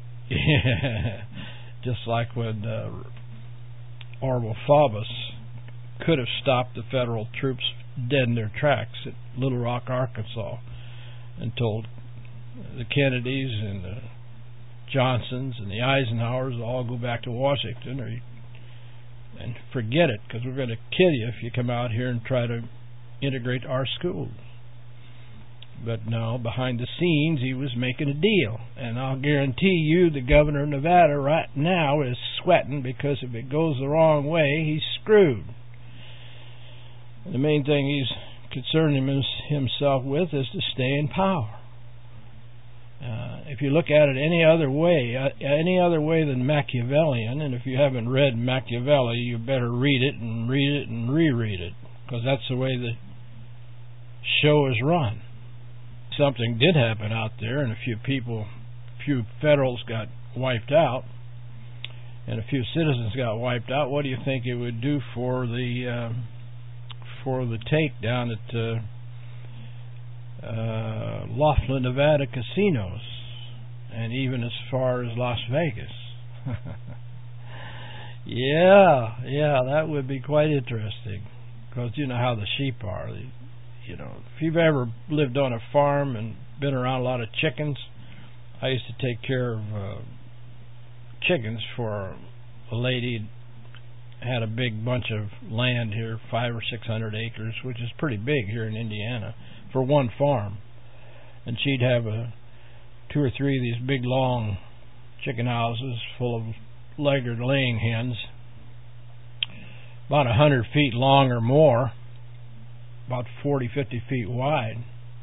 Just like when uh, Orville Faubus could have stopped the federal troops dead in their tracks at Little Rock, Arkansas, and told the Kennedys and the Johnsons and the Eisenhowers to all go back to Washington or and forget it, because we're going to kill you if you come out here and try to integrate our schools. But no, behind the scenes he was making a deal, and I'll guarantee you the governor of Nevada right now is sweating, because if it goes the wrong way, he's screwed. And the main thing he's concerning himself with is to stay in power. Uh, if you look at it any other way, uh, any other way than Machiavellian, and if you haven't read Machiavelli, you better read it and read it and reread it, because that's the way the show is run. Something did happen out there, and a few people, a few federals got wiped out, and a few citizens got wiped out. What do you think it would do for the uh, for the take down at uh, uh, Laughlin, Nevada casinos, and even as far as Las Vegas? yeah, yeah, that would be quite interesting, because you know how the sheep are. They, You know, if you've ever lived on a farm and been around a lot of chickens, I used to take care of uh, chickens for a lady who had a big bunch of land here, five or six hundred acres, which is pretty big here in Indiana, for one farm. And she'd have a two or three of these big long chicken houses full of legged laying hens, about a hundred feet long or more, about forty, fifty feet wide.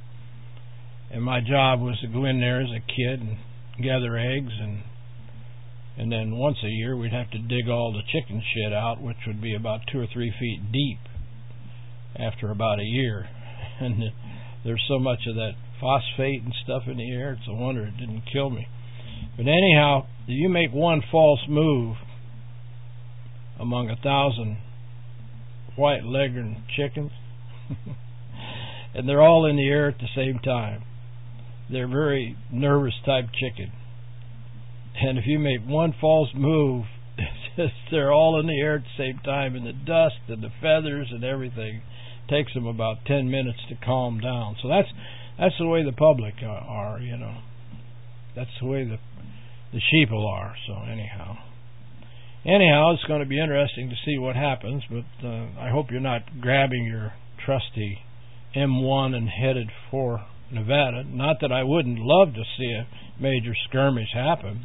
And my job was to go in there as a kid and gather eggs, and and then once a year we'd have to dig all the chicken shit out, which would be about two or three feet deep after about a year. And there's so much of that phosphate and stuff in the air, it's a wonder it didn't kill me. But anyhow, if you make one false move among a thousand white leghorn chickens, and they're all in the air at the same time. They're very nervous type chicken. And if you make one false move, they're all in the air at the same time, and the dust and the feathers and everything takes them about ten minutes to calm down. So that's that's the way the public uh, are, you know. That's the way the the sheeple are. So anyhow. Anyhow, it's going to be interesting to see what happens, but uh, I hope you're not grabbing your trusty M one and headed for Nevada. Not that I wouldn't love to see a major skirmish happen.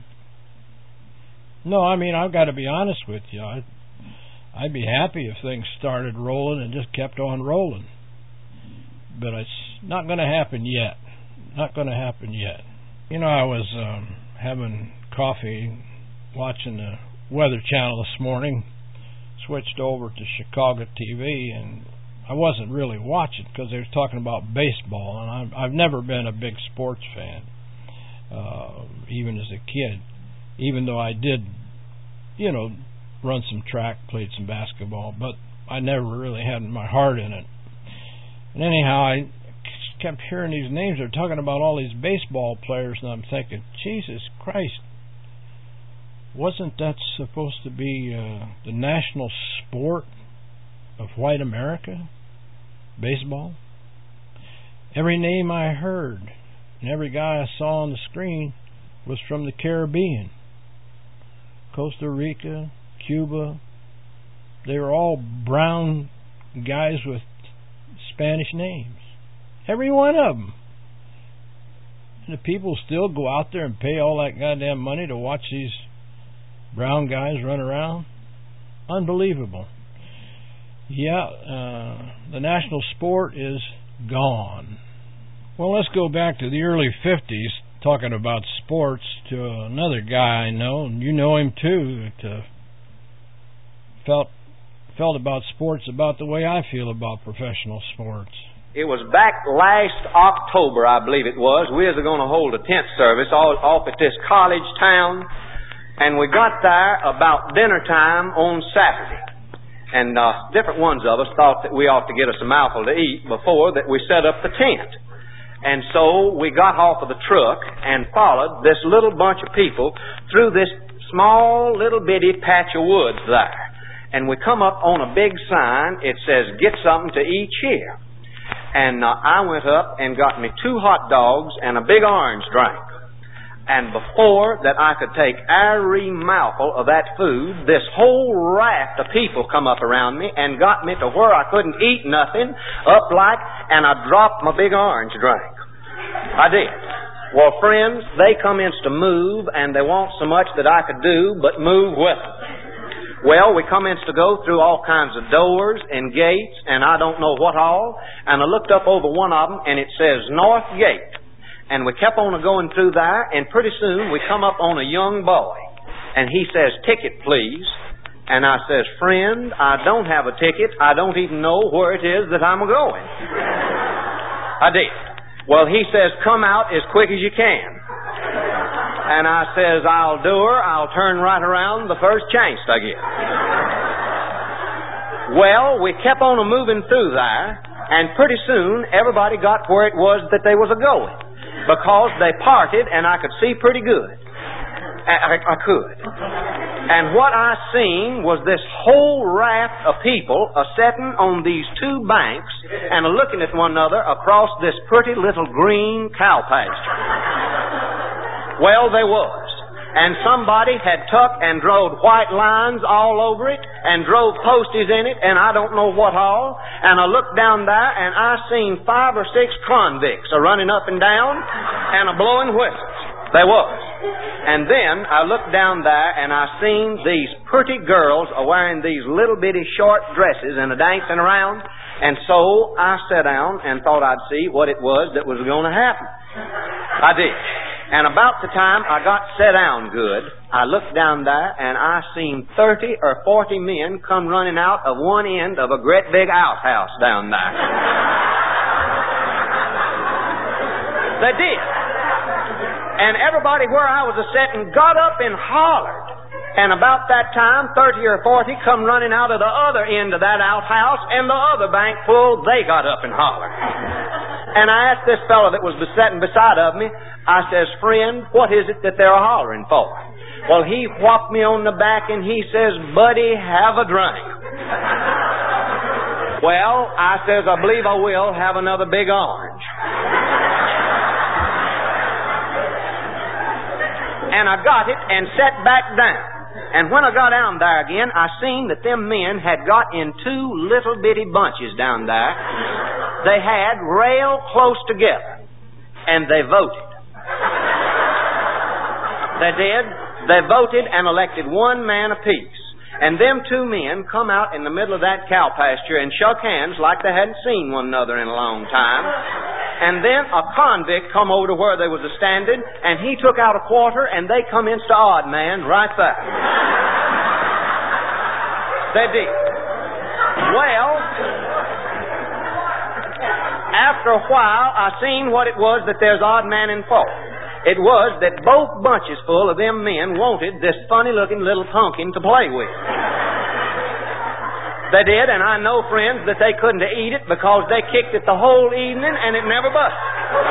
No, I mean, I've got to be honest with you. I'd, I'd be happy if things started rolling and just kept on rolling. But it's not going to happen yet. Not going to happen yet. You know, I was um, having coffee, watching the Weather Channel this morning, switched over to Chicago T V, and I wasn't really watching because they were talking about baseball, and I'm, I've never been a big sports fan, uh, even as a kid, even though I did, you know, run some track, played some basketball, but I never really had my heart in it. And anyhow, I kept hearing these names. They're talking about all these baseball players, and I'm thinking, Jesus Christ, wasn't that supposed to be uh, the national sport of white America? Baseball? Every name I heard and every guy I saw on the screen was from the Caribbean. Costa Rica, Cuba. They were all brown guys with Spanish names. Every one of them. And the people still go out there and pay all that goddamn money to watch these brown guys run around. Unbelievable. Yeah, uh, the national sport is gone. Well, let's go back to the early fifties, talking about sports, to another guy I know, and you know him too, that uh, felt felt about sports about the way I feel about professional sports. It was back last October, I believe it was. We was going to hold a tent service all, off at this college town, and we got there about dinner time on Saturday. And uh, different ones of us thought that we ought to get us some apple to eat before that we set up the tent. And so we got off of the truck and followed this little bunch of people through this small little bitty patch of woods there. And we come up on a big sign. It says, "Get something to eat here." And uh, I went up and got me two hot dogs and a big orange drink. And before that I could take every mouthful of that food, this whole raft of people come up around me and got me to where I couldn't eat nothing, up like, and I dropped my big orange drink. I did. Well, friends, they commenced to move, and they want so much that I could do but move with them. Well, we commenced to go through all kinds of doors and gates, and I don't know what all, and I looked up over one of them, and it says North Gate. And we kept on going through there, and pretty soon we come up on a young boy, and he says, "Ticket, please." And I says, "Friend, I don't have a ticket. I don't even know where it is that I'm going." I did. Well, he says, "Come out as quick as you can." And I says, "I'll do her. I'll turn right around the first chance I get." Well, we kept on moving through there, and pretty soon everybody got where it was that they was a-going, because they parted and I could see pretty good. I, I, I could. And what I seen was this whole raft of people a-setting on these two banks and a-looking at one another across this pretty little green cow pasture. Well, they was. And somebody had tucked and drove white lines all over it and drove posties in it and I don't know what all. And I looked down there and I seen five or six convicts a-running up and down and a-blowing whistles. They was. And then I looked down there and I seen these pretty girls a-wearing these little bitty short dresses and a-dancing around. And so I sat down and thought I'd see what it was that was going to happen. I did. And about the time I got set down good, I looked down there and I seen thirty or forty men come running out of one end of a great big outhouse down there. They did. And everybody where I was a-setting got up and hollered. And about that time, thirty or forty come running out of the other end of that outhouse, and the other bank full, they got up and hollered. And I asked this fellow that was sitting beside of me, I says, "Friend, what is it that they're hollering for?" Well, he whopped me on the back and he says, "Buddy, have a drink." Well, I says, "I believe I will have another big orange." And I got it and sat back down. And when I got down there again, I seen that them men had got in two little bitty bunches down there. They had rail close together. And they voted. They did. They voted and elected one man apiece. And them two men come out in the middle of that cow pasture and shook hands like they hadn't seen one another in a long time. And then a convict come over to where they was a-standing, and he took out a quarter, and they come into odd man right there. They did. Well, after a while, I seen what it was that there's odd man in for. It was that both bunches full of them men wanted this funny-looking little pumpkin to play with. They did, and I know, friends, that they couldn't eat it because they kicked it the whole evening and it never busted.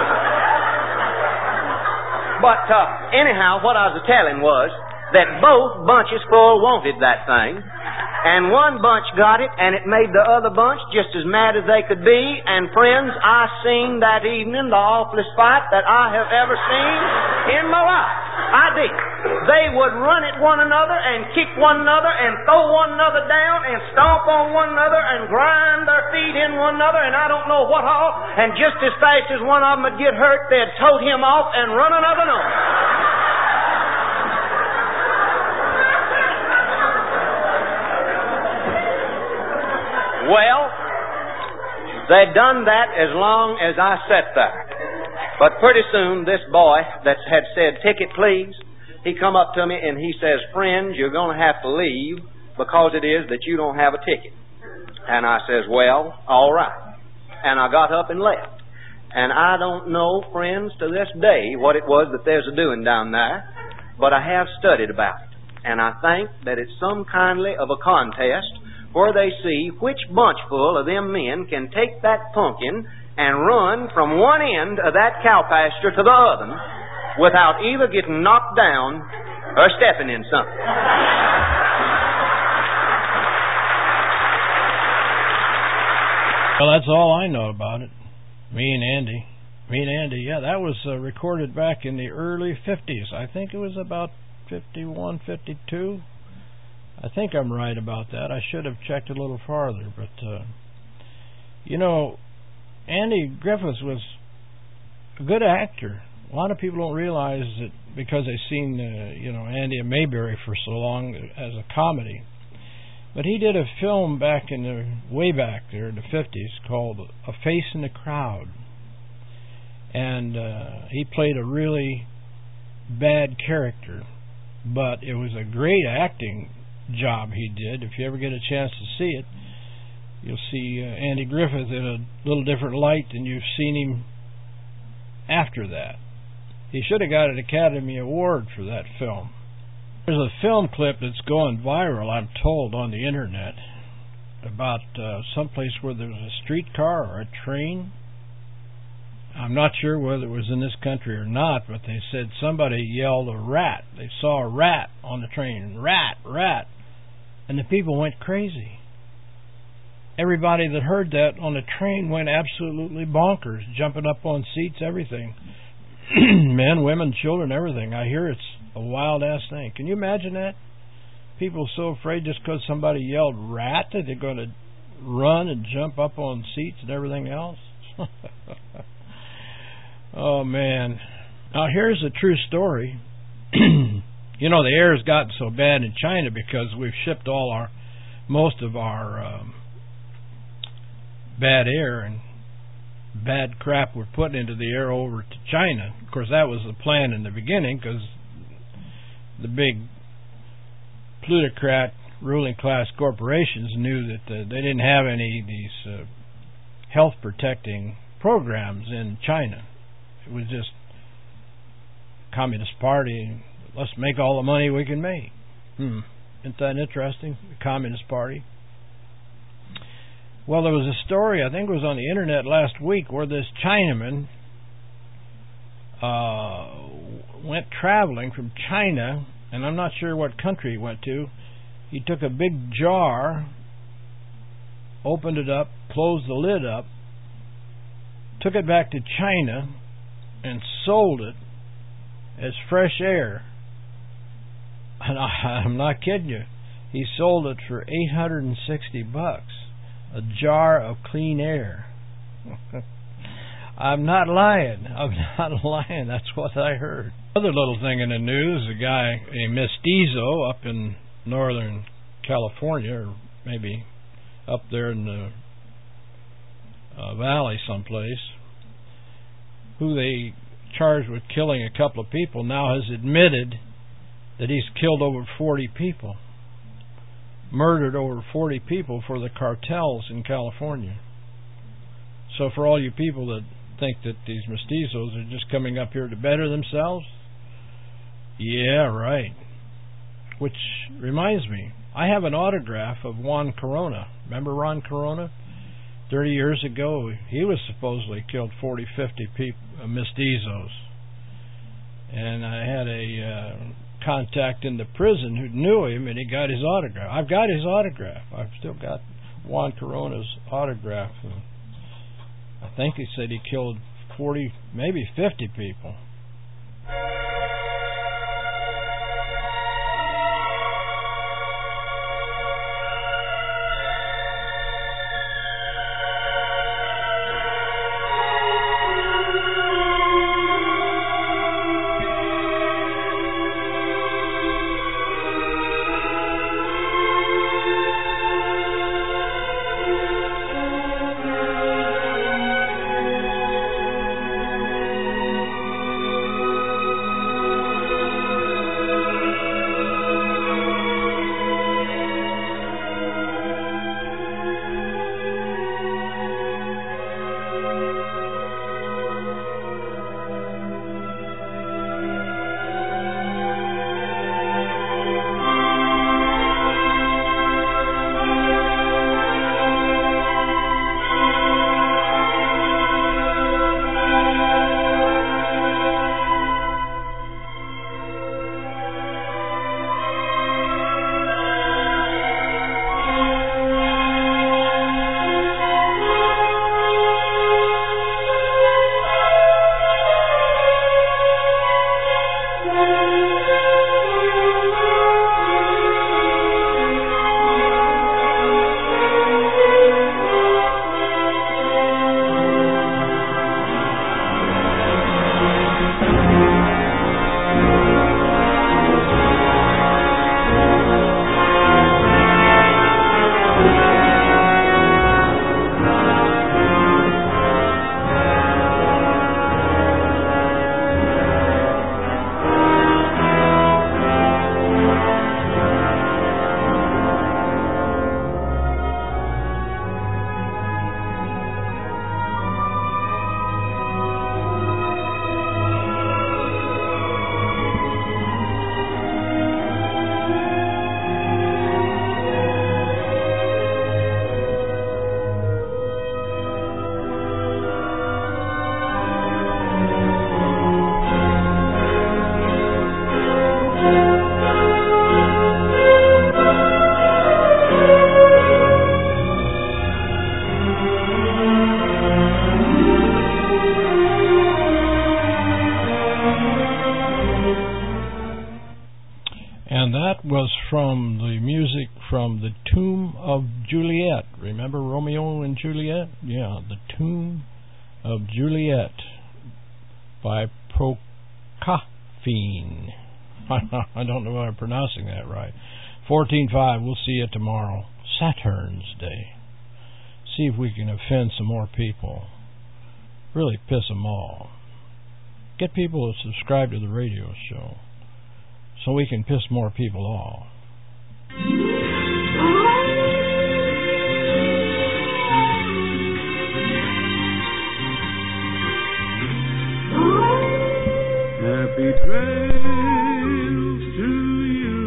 But uh, anyhow, what I was telling was that both bunches full wanted that thing, and one bunch got it, and it made the other bunch just as mad as they could be. And friends, I seen that evening the awfulest fight that I have ever seen in my life. I did. They would run at one another and kick one another and throw one another down and stomp on one another and grind their feet in one another and I don't know what all. And just as fast as one of them would get hurt, they'd tote him off and run another on. They'd done that as long as I sat there. But pretty soon, this boy that had said, "Ticket, please," he come up to me and he says, "Friend, you're going to have to leave because it is that you don't have a ticket." And I says, "Well, all right." And I got up and left. And I don't know, friends, to this day what it was that there's a doing down there, but I have studied about it. And I think that it's some kindly of a contest where they see which bunchful of them men can take that pumpkin and run from one end of that cow pasture to the other without either getting knocked down or stepping in something. Well, that's all I know about it. Me and Andy. Me and Andy, yeah, that was uh, recorded back in the early fifties. I think it was about fifty-one, fifty-two. I think I'm right about that. I should have checked a little farther. But, uh, you know, Andy Griffith was a good actor. A lot of people don't realize that because they've seen, uh, you know, Andy and Mayberry for so long as a comedy. But he did a film back in the, way back there in the fifties called A Face in the Crowd. And uh, he played a really bad character. But it was a great acting job he did. If you ever get a chance to see it, you'll see uh, Andy Griffith in a little different light than you've seen him after that. He should have got an Academy Award for that film. There's a film clip that's going viral, I'm told, on the internet about uh, someplace where there's a streetcar or a train. I'm not sure whether it was in this country or not, but they said somebody yelled a rat. They saw a rat on the train. Rat, rat. And the people went crazy. Everybody that heard that on the train went absolutely bonkers, jumping up on seats, everything. Men, women, children, everything. I hear it's a wild-ass thing. Can you imagine that? People so afraid just because somebody yelled rat that they're going to run and jump up on seats and everything else? Oh, man. Now, here's a true story. You know, the air's gotten so bad in China because we've shipped all our, most of our um, bad air and bad crap we're putting into the air over to China. Of course, that was the plan in the beginning because the big plutocrat ruling class corporations knew that uh, they didn't have any of these uh, health protecting programs in China. It was just Communist Party. Let's make all the money we can make. Hmm. Isn't that interesting? The Communist Party. Well, there was a story, I think it was on the internet last week, where this Chinaman uh, went traveling from China, and I'm not sure what country he went to. He took a big jar, opened it up, closed the lid up, took it back to China, and sold it as fresh air. And I, I'm not kidding you. He sold it for eight hundred sixty bucks. A jar of clean air. I'm not lying. I'm not lying. That's what I heard. Other little thing in the news, a guy, a mestizo up in northern California, or maybe up there in the uh, valley someplace, who they charged with killing a couple of people, now has admitted that he's killed over forty people. Murdered over forty people for the cartels in California. So for all you people that think that these mestizos are just coming up here to better themselves, yeah, right. Which reminds me, I have an autograph of Juan Corona. Remember Ron Corona? Thirty years ago, he was supposedly killed forty, fifty people, uh, mestizos. And I had a uh, contact in the prison who knew him, and he got his autograph. I've got his autograph. I've still got Juan Corona's autograph. And I think he said he killed forty, maybe fifty people. from The Tomb of Juliet. Remember Romeo and Juliet? Yeah, The Tomb of Juliet by Prokofiev. I don't know if I'm pronouncing that right. fourteen five, we'll see you tomorrow. Saturn's Day. See if we can offend some more people. Really piss them off. Get people to subscribe to the radio show so we can piss more people off. Happy trails to you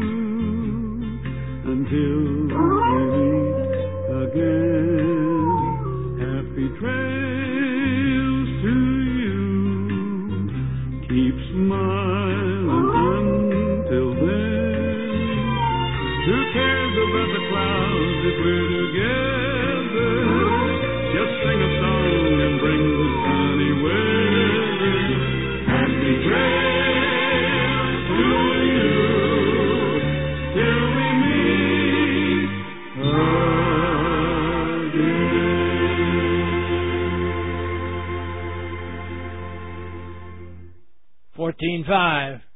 until we meet again. Happy trails to you. Keep smiling until then. Who cares about the clouds if we're together? Just sing a song and bring the sunny weather. Happy trails to you till we meet again. fourteen five.